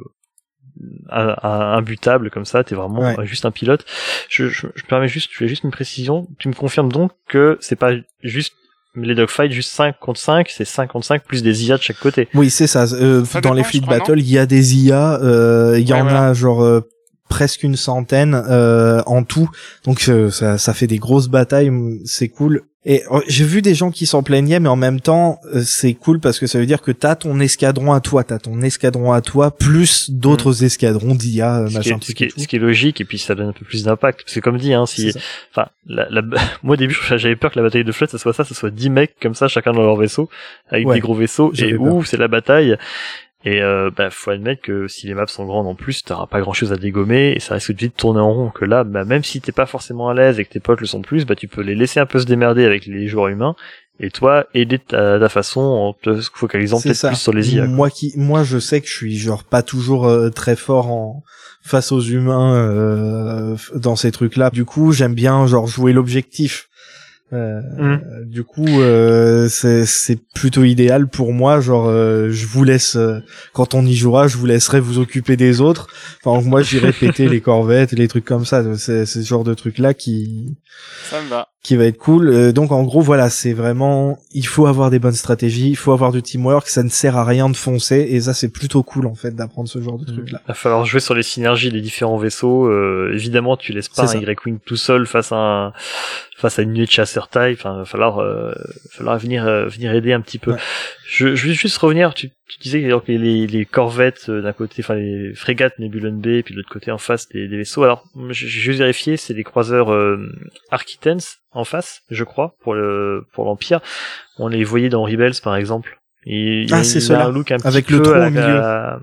un, un, imbutable comme ça. T'es vraiment ouais. juste un pilote. Je, je, je permets juste, je fais juste une précision. Tu me confirmes donc que c'est pas juste les dogfights juste cinq contre cinq, c'est cinq contre cinq plus des I A de chaque côté. Oui, c'est ça. Euh, ça dans dépend, les Fleet Battle, il y a des I A, euh, il y ouais, en voilà. a genre euh, presque une centaine euh, en tout. Donc euh, ça, ça fait des grosses batailles, c'est cool. Et euh, j'ai vu des gens qui s'en plaignaient, mais en même temps, euh, c'est cool parce que ça veut dire que t'as ton escadron à toi, t'as ton escadron à toi, plus d'autres mmh. escadrons d'I A, euh, machin, ce qui, est, ce qui est logique, et puis ça donne un peu plus d'impact. Parce que comme dit, hein, si, enfin, la, la, moi au début, j'avais peur que la bataille de flotte, ça soit ça, ça soit dix mecs comme ça, chacun dans leur vaisseau, avec ouais, des gros vaisseaux, et ouh, c'est la bataille. Et euh, bah faut admettre que si les maps sont grandes en plus, t'auras pas grand chose à dégommer et ça risque de vite tourner en rond. Que là, bah même si t'es pas forcément à l'aise et que tes potes le sont plus, bah tu peux les laisser un peu se démerder avec les joueurs humains et toi aider ta, ta façon en te focalisant C'est peut-être ça. plus sur les I A. Moi qui, moi je sais que je suis genre pas toujours euh, très fort en face aux humains euh, dans ces trucs-là. Du coup, j'aime bien genre jouer l'objectif. Euh, Mm. Du coup, euh, c'est c'est plutôt idéal pour moi. Genre, euh, je vous laisse euh, quand on y jouera, je vous laisserai vous occuper des autres. Enfin, moi, j'irai péter les corvettes, les trucs comme ça. C'est c'est ce genre de truc là qui Ça me va. qui va être cool. Euh, donc en gros, voilà, c'est vraiment, il faut avoir des bonnes stratégies, il faut avoir du teamwork. Ça ne sert à rien de foncer, et ça, c'est plutôt cool en fait d'apprendre ce genre de truc là. Il va falloir jouer sur les synergies des différents vaisseaux. Euh, évidemment, tu laisses pas C'est un ça. Y-Wing tout seul face à un, face à une nuée de chasseurs taille. Enfin, il va falloir, euh, falloir venir, euh, venir aider un petit peu. Ouais. Je, je vais juste revenir. Tu, tu disais que donc, les, les corvettes euh, d'un côté, enfin les frégates Nebulon B, et puis de l'autre côté en face des, des vaisseaux. Alors, j'ai j'ai juste vérifié, c'est des croiseurs euh, Architens en face, je crois, pour le pour l'Empire. On les voyait dans Rebels par exemple. Et il y a, Ah, c'est il y a ceux-là, un look un petit avec peu le trou à la- au milieu. à-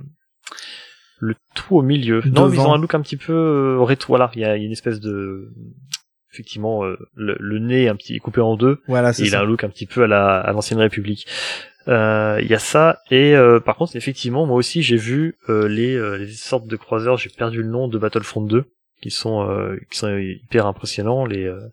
le tout au milieu. Non, Devant. ils ont un look un petit peu euh, rétro. Voilà, il y a, il y a une espèce de, effectivement, euh, le, le nez un petit coupé en deux. Voilà, Et c'est il ça. a un look un petit peu à la à l'ancienne République. Euh, Il y a ça et euh, par contre, effectivement, moi aussi j'ai vu euh, les euh, les sortes de croiseurs. J'ai perdu le nom de Battlefront deux, qui sont euh, qui sont hyper impressionnants. Les euh,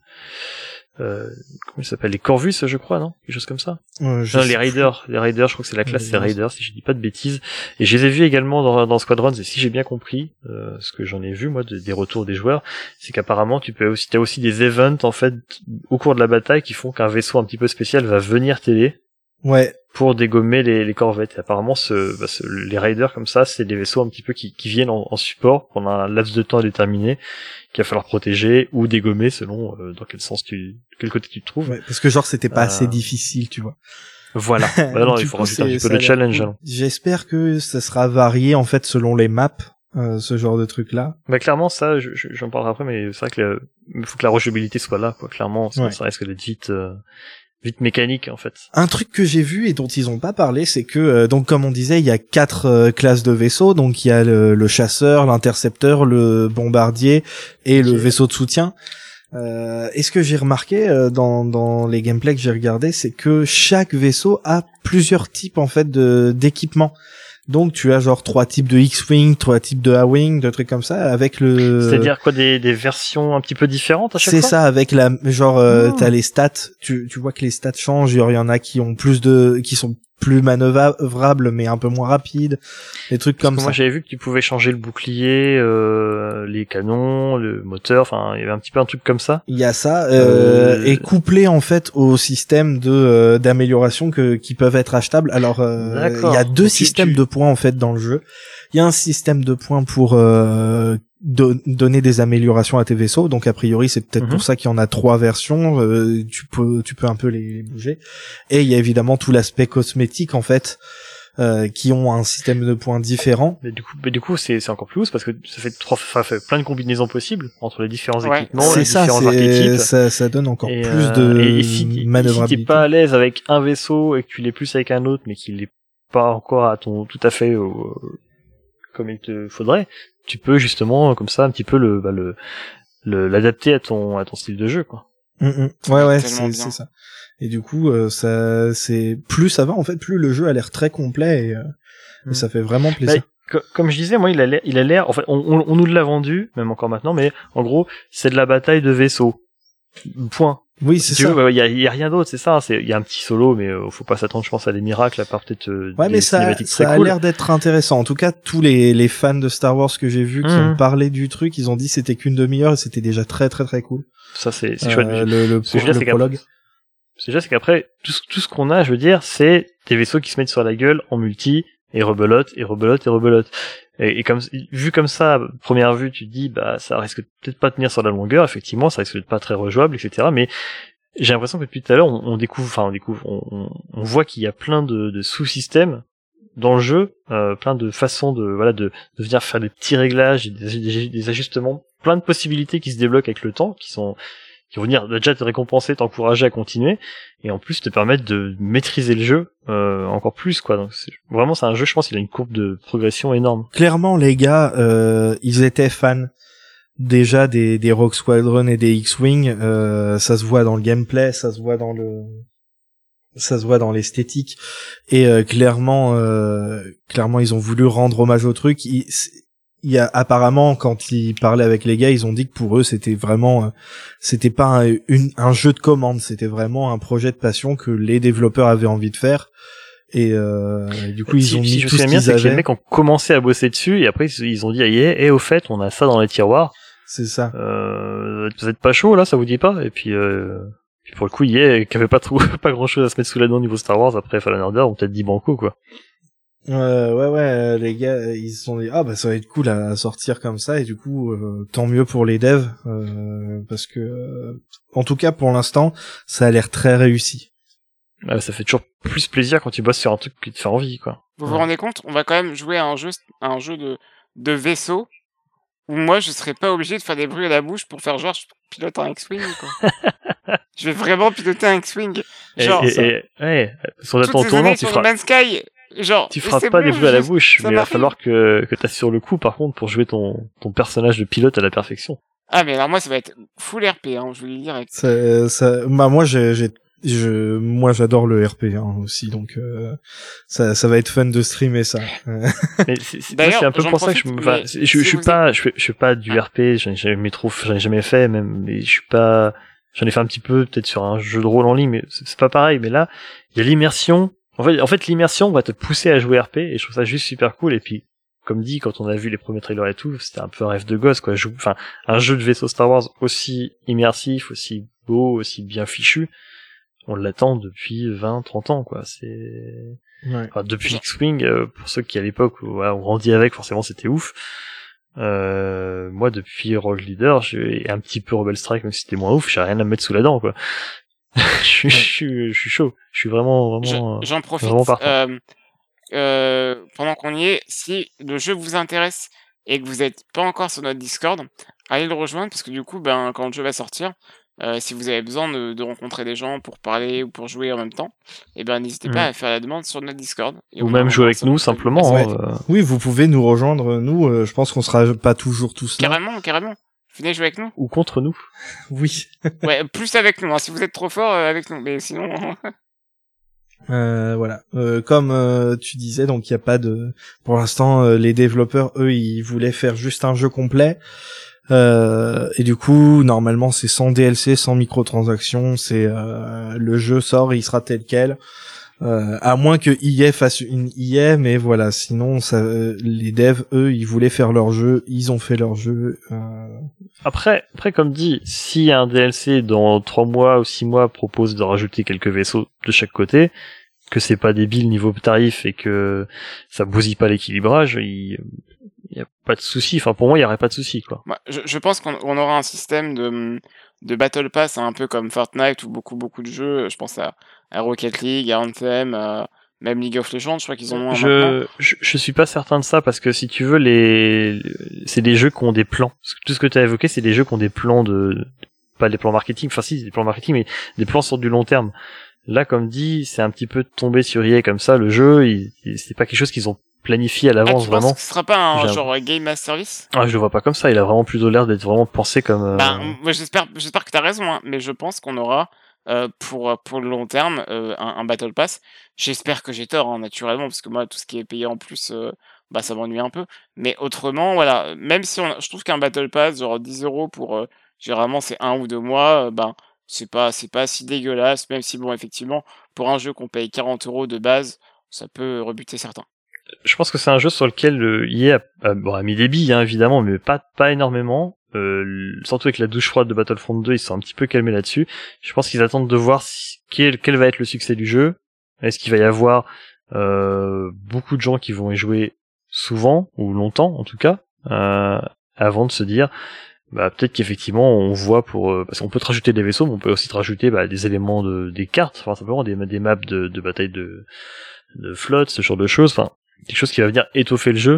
euh, comment ils s'appellent, les Corvus, je crois, non, quelque chose comme ça. Euh, je Non, sais les plus. Raiders, les Raiders, je crois que c'est la classe, Les c'est Raiders, si je dis pas de bêtises. Et je les ai vus également dans, dans Squadrons, et si j'ai bien compris, euh, ce que j'en ai vu, moi, de- des retours des joueurs, c'est qu'apparemment, tu peux aussi, t'as aussi des events, en fait, au cours de la bataille, qui font qu'un vaisseau un petit peu spécial va venir t'aider Ouais, pour dégommer les, les corvettes. Et apparemment, ce, bah, ce- les Raiders, comme ça, c'est des vaisseaux un petit peu qui, qui viennent en, en support pendant un laps de temps déterminé, qu'il va falloir protéger ou dégommer selon euh, dans quel sens tu, de quel côté tu te trouves. ouais, parce que genre c'était pas Euh, assez difficile, tu vois. Voilà. Bah non, Du il faut coup, rajouter un c'est- petit peu ça a de l'air challenge. cool. alors. J'espère que ça sera varié en fait selon les maps, euh, ce genre de truc là. Bah clairement ça, je- je- j'en parlerai après, mais c'est vrai que le- il faut que la rejouabilité soit là, quoi. Clairement, sinon Ouais. ça risque d'être vite, euh, vite mécanique en fait. Un truc que j'ai vu et dont ils ont pas parlé, c'est que euh, donc comme on disait, il y a quatre euh, classes de vaisseaux. Donc il y a le, le chasseur, l'intercepteur, le bombardier et le Ok. vaisseau de soutien. Euh, et ce que j'ai remarqué euh, dans, dans les gameplays que j'ai regardé, c'est que chaque vaisseau a plusieurs types en fait de d'équipements. Donc tu as genre trois types de X-wing, trois types de A-wing, de trucs comme ça, avec le. C'est-à-dire quoi, des, des versions un petit peu différentes à chaque C'est fois. ça, avec la genre euh, Ah. t'as les stats, tu tu vois que les stats changent, il y en a qui ont plus de qui sont plus manœuvrables mais un peu moins rapides, des trucs Parce comme que ça. moi j'avais vu que tu pouvais changer le bouclier, euh, les canons, le moteur, enfin il y avait un petit peu un truc comme ça. Il y a ça euh, Euh, et couplé en fait au système de euh, d'amélioration que qui peuvent être achetables. Alors euh, D'accord. il y a deux Donc, tu- systèmes tu- de points en fait dans le jeu. Il y a un système de points pour euh, don- donner des améliorations à tes vaisseaux. Donc a priori c'est peut-être Mhm. pour ça qu'il y en a trois versions. Euh, tu peux tu peux un peu les, les bouger. Et il y a évidemment tout l'aspect cosmétique en fait. Euh, qui ont un système de points différent. Mais du coup, mais du coup, c'est c'est encore plus loose parce que ça fait trois, ça fait plein de combinaisons possibles entre les différents Ouais. équipements, C'est les ça, différents c'est archétypes. ça, ça donne encore Et, plus euh, de et, et si, t'es- et si manœuvrabilité. t'es pas à l'aise avec un vaisseau et que tu l'es plus avec un autre, mais qu'il l'est pas encore à ton tout à fait au- comme il te faudrait, tu peux justement comme ça un petit peu le bah, le le- l'adapter à ton à ton style de jeu, quoi. Mm, mm. Ouais, ouais, Tellement c'est bien. c'est ça. Et du coup, euh, ça, c'est plus ça va en fait, plus le jeu a l'air très complet et, euh, et Mm. ça fait vraiment plaisir. Co- Comme je disais, moi, il a l'air, il a l'air, en fait, on, on, on nous l'a vendu, même encore maintenant, mais en gros, c'est de la bataille de vaisseaux. Point. Oui, Si c'est tu ça. veux, il y a, y a rien d'autre, c'est ça. C'est, il y a un petit solo, mais euh, faut pas s'attendre, je pense, à des miracles, à part peut-être euh, Ouais, des mais ça, cinématiques ça très a cool. l'air d'être intéressant. En tout cas, tous les, les fans de Star Wars que j'ai vus qui Mhm. ont parlé du truc, ils ont dit que c'était qu'une demi-heure et c'était déjà très très très cool. Ça, c'est, c'est Euh, chouette. le, le, Ce que je veux dire, le c'est qu'après- prologue. Ce que je veux dire, c'est qu'après, tout, ce- tout ce qu'on a, je veux dire, c'est des vaisseaux qui se mettent sur la gueule en multi, et rebelote, et rebelote, et rebelote. Et, et comme, vu comme ça, à première vue, tu te dis, bah, ça risque peut-être pas de tenir sur la longueur, effectivement, ça risque d'être pas très rejouable, et cetera. Mais j'ai l'impression que depuis tout à l'heure, on, on découvre, enfin, on découvre, on, on, on voit qu'il y a plein de, de sous-systèmes dans le jeu, euh, plein de façons de, voilà, de, de venir faire des petits réglages, des, des, des ajustements, plein de possibilités qui se débloquent avec le temps, qui sont, qui vont venir déjà te récompenser, t'encourager à continuer, et en plus te permettre de maîtriser le jeu euh, encore plus, quoi. Donc c'est, vraiment, c'est un jeu, je pense, il a une courbe de progression énorme. Clairement, les gars, euh, ils étaient fans déjà des, des Rogue Squadron et des X-Wing. Euh, ça se voit dans le gameplay, ça se voit dans le, ça se voit dans l'esthétique, et euh, clairement, euh, clairement, ils ont voulu rendre hommage au truc. Ils, il y a apparemment, quand ils parlaient avec les gars, ils ont dit que pour eux c'était vraiment euh, c'était pas un, une, un jeu de commande, c'était vraiment un projet de passion que les développeurs avaient envie de faire, et, euh, et du coup ils si, ont si mis je tout ce bien, qu'ils c'est avaient. que les mecs ont commencé à bosser dessus et après ils, ils ont dit ah yeah, et au fait on a ça dans les tiroirs, C'est ça. euh, vous êtes pas chaud là, ça vous dit pas? Et puis euh, puis pour le coup yeah, qui avait pas trop pas grand chose à se mettre sous la dent au niveau Star Wars après Fallen Order, on peut-être dit banco quoi. Euh, ouais ouais, les gars ils se sont dit ah bah ça va être cool à sortir comme ça, et du coup euh, tant mieux pour les devs, euh, parce que euh, en tout cas pour l'instant ça a l'air très réussi. Ah, ça fait toujours plus plaisir quand tu bosses sur un truc qui te fait envie quoi. Vous Ouais. vous rendez compte, on va quand même jouer à un jeu, à un jeu de, de vaisseau où moi je serais pas obligé de faire des bruits à la bouche pour faire genre je pilote un X-Wing quoi. Je vais vraiment piloter un X-Wing. Genre, et, et, ça, et, ouais, sur toutes ton ces tournant années tu sur feras No Man's Sky, genre, tu feras c'est pas bon, des bruits à la je- bouche, ça mais il va m'arrive. falloir que que t'assures le coup par contre pour jouer ton ton personnage de pilote à la perfection. Ah mais alors moi ça va être full R P, hein, je vous le dis direct. Ça, ça, bah moi j'ai, j'ai, je, moi j'adore le R P hein, aussi, donc euh, ça, ça va être fun de streamer ça. Mais c'est, c'est, moi, D'ailleurs, c'est un peu j'en pour ça que je profite, me, enfin, mais je, je, si je suis vous pas, je fais, je fais pas du R P, j'en ai jamais trop, j'en ai jamais fait, même, mais je suis pas, j'en ai fait un petit peu, peut-être sur un jeu de rôle en ligne, mais c'est, c'est pas pareil, mais là, il y a l'immersion. En fait, en fait, l'immersion va te pousser à jouer R P, et je trouve ça juste super cool, et puis, comme dit, quand on a vu les premiers trailers et tout, c'était un peu un rêve de gosse, quoi. Jou- Enfin, un jeu de vaisseau Star Wars aussi immersif, aussi beau, aussi bien fichu, on l'attend depuis vingt, trente ans, quoi. C'est, Ouais. enfin, depuis Genre- X-Wing, euh, pour ceux qui à l'époque, voilà, on grandit avec, forcément c'était ouf. Euh, moi, depuis Rogue Leader, j'ai un petit peu Rebel Strike, même si c'était moins ouf, j'ai rien à me mettre sous la dent, quoi. je suis, je suis, je suis chaud. Je suis vraiment, Je- vraiment. euh, J'en profite. vraiment partant. euh, euh, pendant qu'on y est, si le jeu vous intéresse et que vous n'êtes pas encore sur notre Discord, allez le rejoindre parce que du coup, ben, quand le jeu va sortir, euh, si vous avez besoin de, de rencontrer des gens pour parler ou pour jouer en même temps, eh ben, n'hésitez Mhm. pas à faire la demande sur notre Discord. Et Ou on même va jouer voir avec ça nous pour ça. simplement. Ouais. hein, euh. Oui, vous pouvez nous rejoindre, nous, euh, je pense qu'on sera pas toujours tous là. Carrément, carrément. Venez jouer avec nous. Ou contre nous. Oui. Ouais, plus avec nous. Hein. Si vous êtes trop fort, euh, avec nous. Mais sinon, Euh, voilà. Euh, comme euh, tu disais, donc il y a pas de. Pour l'instant, euh, les développeurs, eux, ils voulaient faire juste un jeu complet. Euh, et du coup, normalement, c'est sans D L C, sans microtransactions. C'est euh, le jeu sort, et il sera tel quel. Euh, à moins que E A fasse une E A, mais voilà. Sinon, ça, euh, les devs, eux, ils voulaient faire leur jeu, ils ont fait leur jeu. Euh... Après, après, comme dit, si un D L C dans trois mois ou six mois propose de rajouter quelques vaisseaux de chaque côté, que c'est pas débile niveau tarif et que ça bousille pas l'équilibrage, il, il y a pas de souci. Enfin, pour moi, il y aurait pas de souci, quoi. moi, je, je pense qu'on on aura un système de, de Battle Pass, hein, un peu comme Fortnite ou beaucoup, beaucoup de jeux. Je pense à, à Rocket League, à Anthem, à même League of Legends. Je crois qu'ils en ont un maintenant. Je, je, je suis pas certain de ça parce que si tu veux, les, c'est des jeux qui ont des plans. Tout ce que tu as évoqué, c'est des jeux qui ont des plans de, pas des plans marketing, enfin si, des plans marketing, mais des plans sur du long terme. Là, comme dit, c'est un petit peu tombé sur E A comme ça, le jeu, il, il- c'est pas quelque chose qu'ils ont planifié à Ah, l'avance, tu vraiment. penses que ce sera pas un J'ai un- genre Game as Service? Ah, je le vois pas comme ça, il a vraiment plutôt l'air d'être vraiment pensé comme, euh, Ben, moi, j'espère, j'espère que t'as raison, hein, mais je pense qu'on aura, euh, pour, pour le long terme, euh, un, un Battle Pass. J'espère que j'ai tort, hein, naturellement, parce que moi, tout ce qui est payé en plus, euh, bah, ça m'ennuie un peu. Mais autrement, voilà, même si on, je trouve qu'un Battle Pass, genre dix euros pour, euh, généralement, c'est un ou deux mois, euh, ben, c'est pas, c'est pas si dégueulasse, même si, bon, effectivement, pour un jeu qu'on paye quarante euros de base, ça peut rebuter certains. je pense que c'est un jeu sur lequel le E A a, a, bon, a mis des billes, hein, évidemment, mais pas, pas énormément. Euh, l- surtout avec la douche froide de Battlefront deux, ils sont un petit peu calmés là-dessus. Je pense qu'ils attendent de voir si, quel, quel va être le succès du jeu. Est-ce qu'il va y avoir euh, beaucoup de gens qui vont y jouer souvent, ou longtemps en tout cas, euh, avant de se dire, bah peut-être qu'effectivement on voit pour... Euh, parce qu'on peut te rajouter des vaisseaux, mais on peut aussi te rajouter bah, des éléments de des cartes, enfin simplement des, des maps de, de bataille de, de flotte, ce genre de choses, enfin quelque chose qui va venir étoffer le jeu.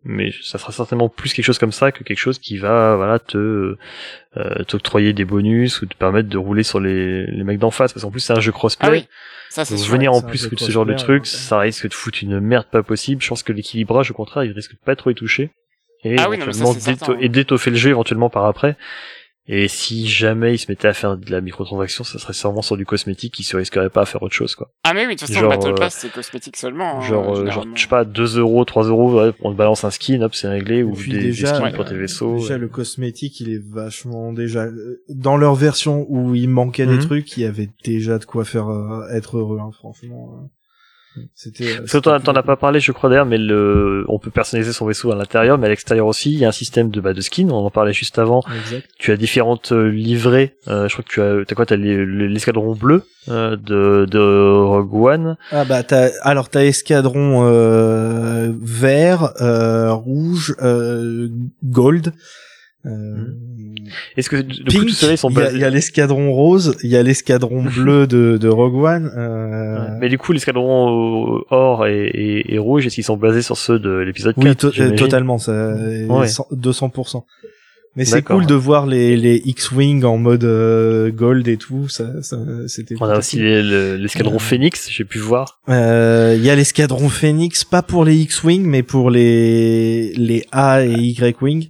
mais ça sera certainement plus quelque chose comme ça que quelque chose qui va voilà te euh, t'octroyer des bonus ou te permettre de rouler sur les, les mecs d'en face, parce qu'en plus c'est un jeu crossplay. Ah oui, ça c'est Donc sûr. venir en c'est un plus jeu de ce genre de crossplay, truc, ouais. ça risque de foutre une merde pas possible. Je pense que l'équilibrage, au contraire, il risque de pas trop y toucher. Et Ah oui, non, mais ça, éventuellement c'est certain, d'éto- ouais. et d'étoffer le jeu éventuellement par après. Et si jamais ils se mettaient à faire de la microtransaction, ça serait sûrement sur du cosmétique, ils se risqueraient pas à faire autre chose, quoi. Ah mais oui, de toute façon, Genre, le Battle euh, Pass, c'est cosmétique seulement. hein, Genre, euh, genre, généralement. je sais pas, deux euros, trois euros, ouais, on te balance un skin, hop, c'est réglé, Et ou puis des, déjà, des skins ouais. pour tes vaisseaux. Déjà, ouais. le cosmétique, il est vachement déjà dans leur version où il manquait Mhm. des trucs, il y avait déjà de quoi faire euh, être heureux, hein, franchement. C'était. Parce que t'en, t'en as pas parlé, je crois d'ailleurs, mais le, on peut personnaliser son vaisseau à l'intérieur, mais à l'extérieur aussi, il y a un système de, bah, de skin, on en parlait juste avant. Exact. Tu as différentes euh, livrées, euh, je crois que tu as, t'as quoi, t'as les- les- l'escadron bleu, euh, de, de Rogue One. Ah bah t'as alors t'as escadron euh, vert, euh, rouge, euh, gold. Euh, Est-ce que, du coup, Pink, tous ceux-là, ils sont il y a, basés... il y a l'escadron rose, il y a l'escadron bleu de, de Rogue One. Euh... Ouais. Mais du coup, l'escadron euh, or et, et, et rouge, est-ce qu'ils sont basés sur ceux de l'épisode Oui, quatre, to- j'imagine totalement, ça, Ouais. cent- deux cents pour cent. Mais c'est D'accord, cool ouais. de voir les, les X-Wing en mode euh, gold et tout, ça, ça c'était On a plutôt aussi cool. les- le- l'escadron Euh, Phoenix, j'ai pu voir. Euh, il y a l'escadron Phoenix, pas pour les X-Wing, mais pour les, les A et Y-Wing.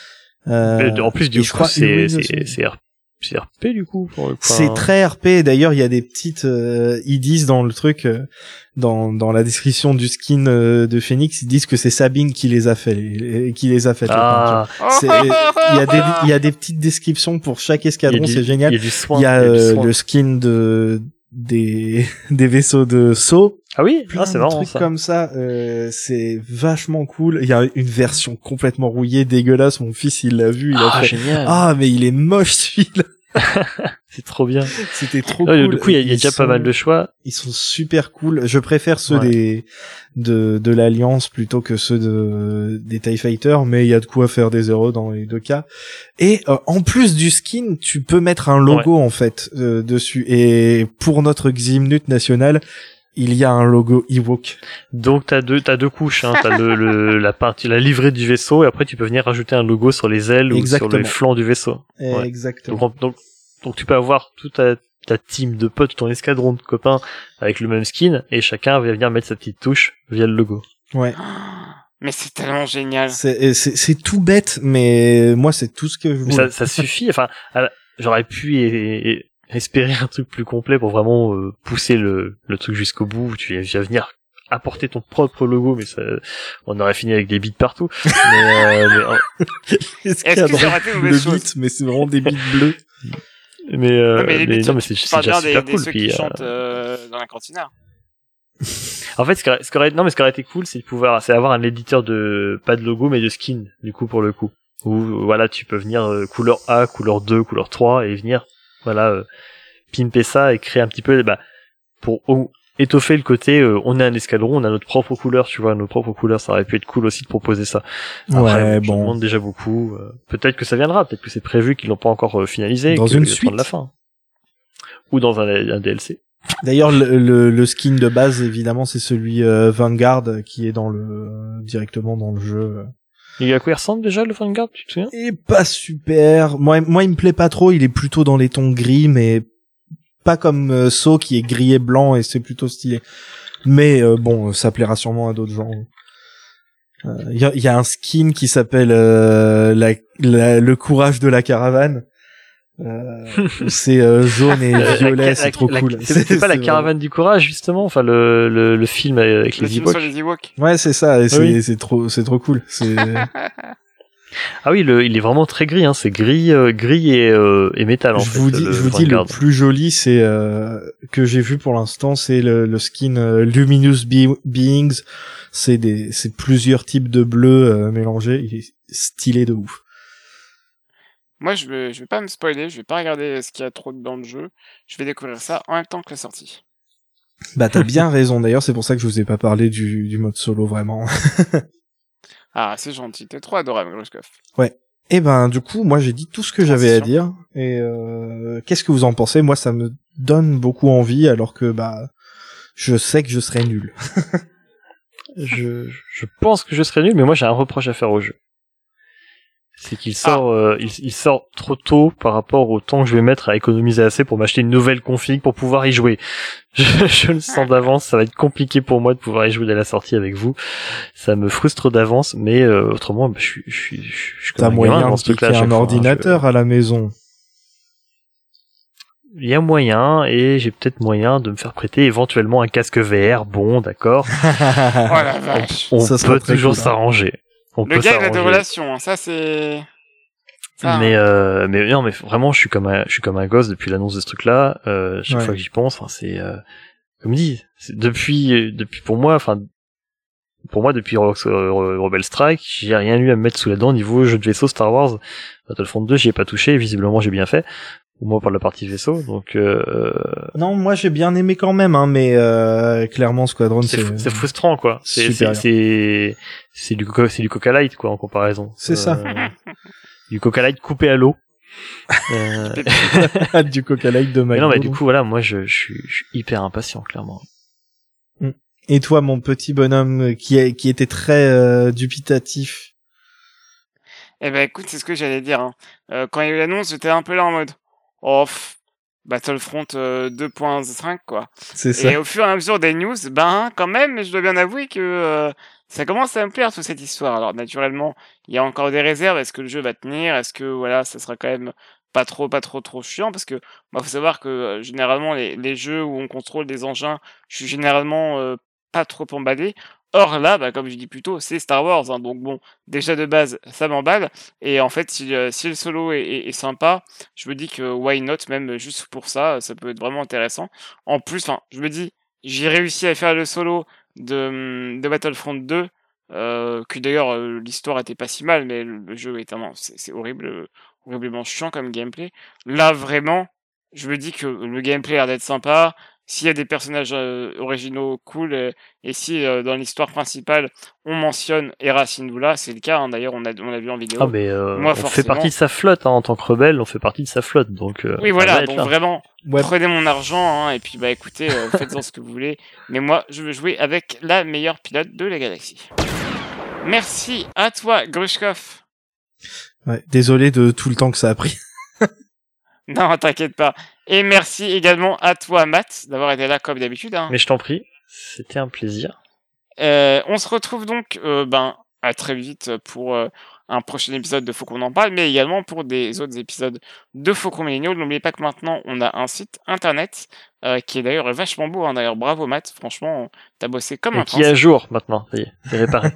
Euh, Euh, en plus, du et coup, je crois c'est, X-Wing c'est, aussi. c'est, R- c'est R P, du coup. Pour le coup. C'est Enfin, très R P. D'ailleurs, il y a des petites, euh, ils disent dans le truc, euh, dans dans la description du skin euh, de Phoenix, ils disent que c'est Sabine qui les a fait, les, les- qui les a fait. Ah, C'est- Il y a des, il y a des petites descriptions pour chaque il y a escadron, du- c'est génial. Il y a du soin. Il y a du euh, soin. le skin de des des vaisseaux de saut. Ah oui, Plein ah, c'est de marrant, trucs ça. comme ça, euh, c'est vachement cool. Il y a une version complètement rouillée, dégueulasse. Mon fils, il l'a vu, il a Ah, fait génial. ah mais il est moche celui-là. C'est trop bien. C'était trop Ah, cool. Du coup, il y a, il y a Ils déjà sont- pas mal de choix. Ils sont super cool. Je préfère ceux Ouais. des de de l'Alliance plutôt que ceux de des TIE Fighters, mais il y a de quoi faire des heureux dans les deux cas. Et euh, en plus du skin, tu peux mettre un logo en fait euh, dessus. Et pour notre Ximnut national, il y a un logo Ewok. Donc, t'as deux, t'as deux couches, hein. T'as le, le, la partie, la livrée du vaisseau, et après, tu peux venir rajouter un logo sur les ailes ou sur Exactement. les flancs du vaisseau. Ouais. Exactement. Donc, en- donc, donc, tu peux avoir toute ta, ta team de potes, ton escadron de copains avec le même skin, et chacun va venir mettre sa petite touche via le logo. Ouais. Mais c'est tellement génial. C'est c'est c'est tout bête, mais moi c'est tout ce que je Mais voulais. ça, ça suffit. Enfin, à la- j'aurais pu et- et- espérer un truc plus complet pour vraiment euh, pousser le, le truc jusqu'au bout. Tu vas venir apporter ton propre logo, mais ça, on aurait fini avec des bits partout. mais, euh, mais, euh, Est-ce que ça aurait été une le mauvaise chose bit, mais c'est vraiment des bits bleus. mais, euh, Non, mais les mais bits, non, mais tu- c'est tu c'est parles déjà bien des, super des cool. ceux Puis, qui euh, chantent euh, dans la cantina. en fait, ce qui aurait, ce qui aurait- non, mais ce qui aurait été cool, c'est de pouvoir, c'est avoir un éditeur de, pas de logo, mais de skin, du coup, pour le coup. Où, voilà, tu peux venir euh, couleur A, couleur deux, couleur trois, et venir, voilà, euh, pimper ça et créer un petit peu, bah, pour oh, étoffer le côté, euh, on a un escadron, on a notre propre couleur, tu vois, nos propres couleurs, ça aurait pu être cool aussi de proposer ça. Après, Ouais, je bon. demande déjà beaucoup. euh, peut-être que ça viendra, peut-être que c'est prévu qu'ils l'ont pas encore euh, finalisé. Dans que une il attendent suite. la fin. Ou dans un, un D L C. D'ailleurs, le, le, le skin de base, évidemment, c'est celui euh, Vanguard qui est dans le euh, directement dans le jeu. Et à quoi il ressemble déjà le Vanguard, tu te souviens? Et pas super. Moi, moi, il me plaît pas trop. Il est plutôt dans les tons gris, mais pas comme euh, Saw qui est gris et blanc et c'est plutôt stylé. Mais euh, bon, ça plaira sûrement à d'autres gens. Il euh, y, a, y a un skin qui s'appelle euh, la, la- le courage de la caravane. Euh, c'est euh, jaune et Euh, violet, la- c'est la- trop la- cool. C'est c'est pas la vraiment- caravane du courage, justement, enfin le, le, le film avec Le les film Ewoks. sur les Ewoks. Ouais, c'est ça. Et c'est Oui. c'est trop c'est trop cool. C'est Ah oui, le, il est vraiment très gris, hein. C'est gris, euh, gris et, euh, et métal en je fait. vous dis, le je vous dis le Vanguard. plus joli, c'est euh, que j'ai vu pour l'instant, c'est le, le skin euh, Luminous Be- Beings. C'est des, c'est plusieurs types de bleus euh, mélangés. Il est stylé de ouf. Moi, je vais, je vais pas me spoiler, je vais pas regarder ce qu'il y a trop dans le jeu. Je vais découvrir ça en même temps que la sortie. Bah t'as bien raison. D'ailleurs, c'est pour ça que je vous ai pas parlé du, du mode solo vraiment. Ah, c'est gentil, t'es trop adorable, Grushkov. Et ben du coup, moi j'ai dit tout ce que j'avais à Transition. dire. Et euh, qu'est-ce que vous en pensez? Moi, ça me donne beaucoup envie, alors que bah je sais que je serais nul. je, je pense que je serais nul, mais moi j'ai un reproche à faire au jeu. C'est qu'il sort, ah. euh, il, il sort trop tôt par rapport au temps que je vais mettre à économiser assez pour m'acheter une nouvelle config pour pouvoir y jouer. Je, je le sens d'avance, ça va être compliqué pour moi de pouvoir y jouer dès la sortie avec vous. Ça me frustre d'avance, mais euh, autrement, bah, je suis, je suis, je suis comme T'as un moyen gamin dans ce truc-là. un ordinateur je... à la maison. Il y a moyen, et j'ai peut-être moyen de me faire prêter éventuellement un casque V R. Bon, d'accord. Oh la vache. On, on peut toujours cool, s'arranger. On le gars il a des relations, hein. Ça c'est. Ça, mais euh, mais non, mais vraiment, je suis comme un, je suis comme un gosse depuis l'annonce de ce truc-là. Euh, chaque ouais. fois que j'y pense, enfin, c'est euh, comme dit, c'est depuis depuis pour moi, enfin pour moi depuis Rebel Strike, j'ai rien eu à me mettre sous la dent niveau jeu de vaisseau Star Wars. Battlefront deux, j'y ai pas touché. Visiblement, j'ai bien fait. Au moins pour la partie vaisseau, donc. Euh... Non, moi j'ai bien aimé quand même, hein, mais euh, clairement Squadron c'est, c'est. C'est frustrant, quoi. C'est c'est, c'est c'est du coca, c'est du Coca Light, quoi, en comparaison. C'est euh, ça. Du Coca Light coupé à l'eau. euh... du Coca Light de McDo. Mais non, mais du coup, voilà, moi je, je suis, je suis hyper impatient, clairement. Et toi, mon petit bonhomme qui a, qui était très euh, dubitatif. Eh ben écoute, c'est ce que j'allais dire. Hein. Euh, quand il y a eu l'annonce, j'étais un peu là en mode oh, pff, Battlefront euh, deux point cinq quoi. C'est ça. Et au fur et à mesure des news, ben quand même, je dois bien avouer que euh, ça commence à me plaire toute cette histoire. Alors naturellement, il y a encore des réserves. Est-ce que le jeu va tenir? Est-ce que voilà, ça sera quand même pas trop, pas trop, trop chiant? Parce que bah, faut savoir que euh, généralement les, les jeux où on contrôle des engins, je suis généralement euh, pas trop emballé. Or là, bah, comme je dis plus tôt, c'est Star Wars, hein, donc bon, déjà de base, ça m'emballe. Et en fait, si, euh, si le solo est, est, est sympa, je me dis que why not, même juste pour ça, ça peut être vraiment intéressant. En plus, enfin, je me dis, j'ai réussi à faire le solo de, de Battlefront deux, euh, que d'ailleurs euh, l'histoire était pas si mal, mais le, le jeu est vraiment, c'est, c'est horrible, horriblement chiant comme gameplay. Là, vraiment, je me dis que le gameplay a l'air d'être sympa. S'il y a des personnages euh, originaux cool, euh, et si euh, dans l'histoire principale on mentionne Hera Syndulla, c'est le cas, hein, d'ailleurs on a, on a vu en vidéo. Ah mais euh, Moi, on forcément... fait partie de sa flotte, hein, en tant que rebelle, on fait partie de sa flotte, donc... Euh, oui voilà, donc là. vraiment, ouais. Prenez mon argent, hein, et puis bah écoutez, euh, faites-en ce que vous voulez, mais moi je veux jouer avec la meilleure pilote de la galaxie. Merci à toi Grushkov. Ouais, désolé de tout le temps que ça a pris. Non, t'inquiète pas. Et merci également à toi, Matt, d'avoir été là comme d'habitude. Hein. Mais je t'en prie, c'était un plaisir. Euh, on se retrouve donc euh, ben, à très vite pour euh, un prochain épisode de Faut qu'on en parle, mais également pour des autres épisodes de Faucon Millennial. N'oubliez pas que maintenant, on a un site internet euh, qui est d'ailleurs vachement beau. Hein. D'ailleurs, bravo, Matt. Franchement, t'as bossé comme Et un qui est à jour maintenant, ça y est, c'est réparé.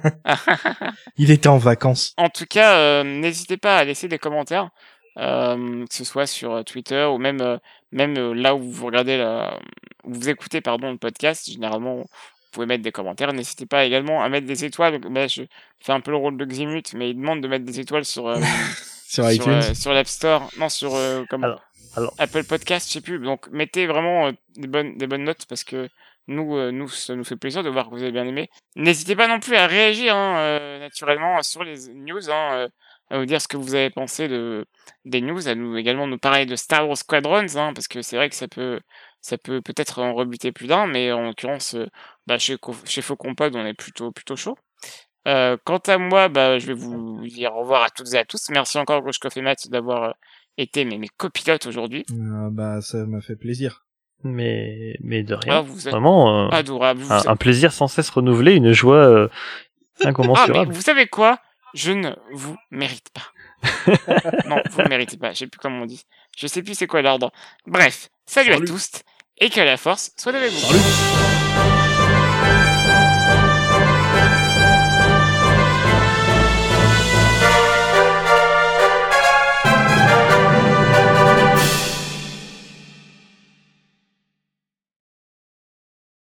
Il était en vacances. En tout cas, euh, n'hésitez pas à laisser des commentaires. Euh, que ce soit sur Twitter ou même euh, même euh, là où vous regardez la, où vous écoutez pardon le podcast, généralement vous pouvez mettre des commentaires. N'hésitez pas également à mettre des étoiles. Bah, je fais un peu le rôle de Ximut, mais il demande de mettre des étoiles sur euh, sur iTunes, sur, euh, sur l'App Store, non sur euh, comme alors, alors. Apple Podcast, je sais plus. Donc mettez vraiment euh, des bonnes des bonnes notes parce que nous euh, nous ça nous fait plaisir de voir que vous avez bien aimé. N'hésitez pas non plus à réagir hein, euh, naturellement sur les news. Hein, euh, à vous dire ce que vous avez pensé de des news, à nous également nous parler de Star Wars Squadrons, hein, parce que c'est vrai que ça peut ça peut peut-être en rebuter plus d'un, mais en l'occurrence, euh, bah, chez chez Faucon Pod, on est plutôt plutôt chaud. Euh, quant à moi, bah, je vais vous dire au revoir à toutes et à tous. Merci encore Grushkov et Matt d'avoir euh, été mes, mes copilotes aujourd'hui. Euh, bah ça m'a fait plaisir. Mais mais de rien. Ah, vous êtes vraiment euh, adorable. Vous un, êtes... un plaisir sans cesse renouvelé, une joie euh, incommensurable. Ah, mais vous savez quoi? Je ne vous mérite pas. Non, vous ne méritez pas. Je sais plus comment on dit. Je sais plus c'est quoi l'ordre. Bref, salut, salut à tous et que la force soit avec vous. Salut.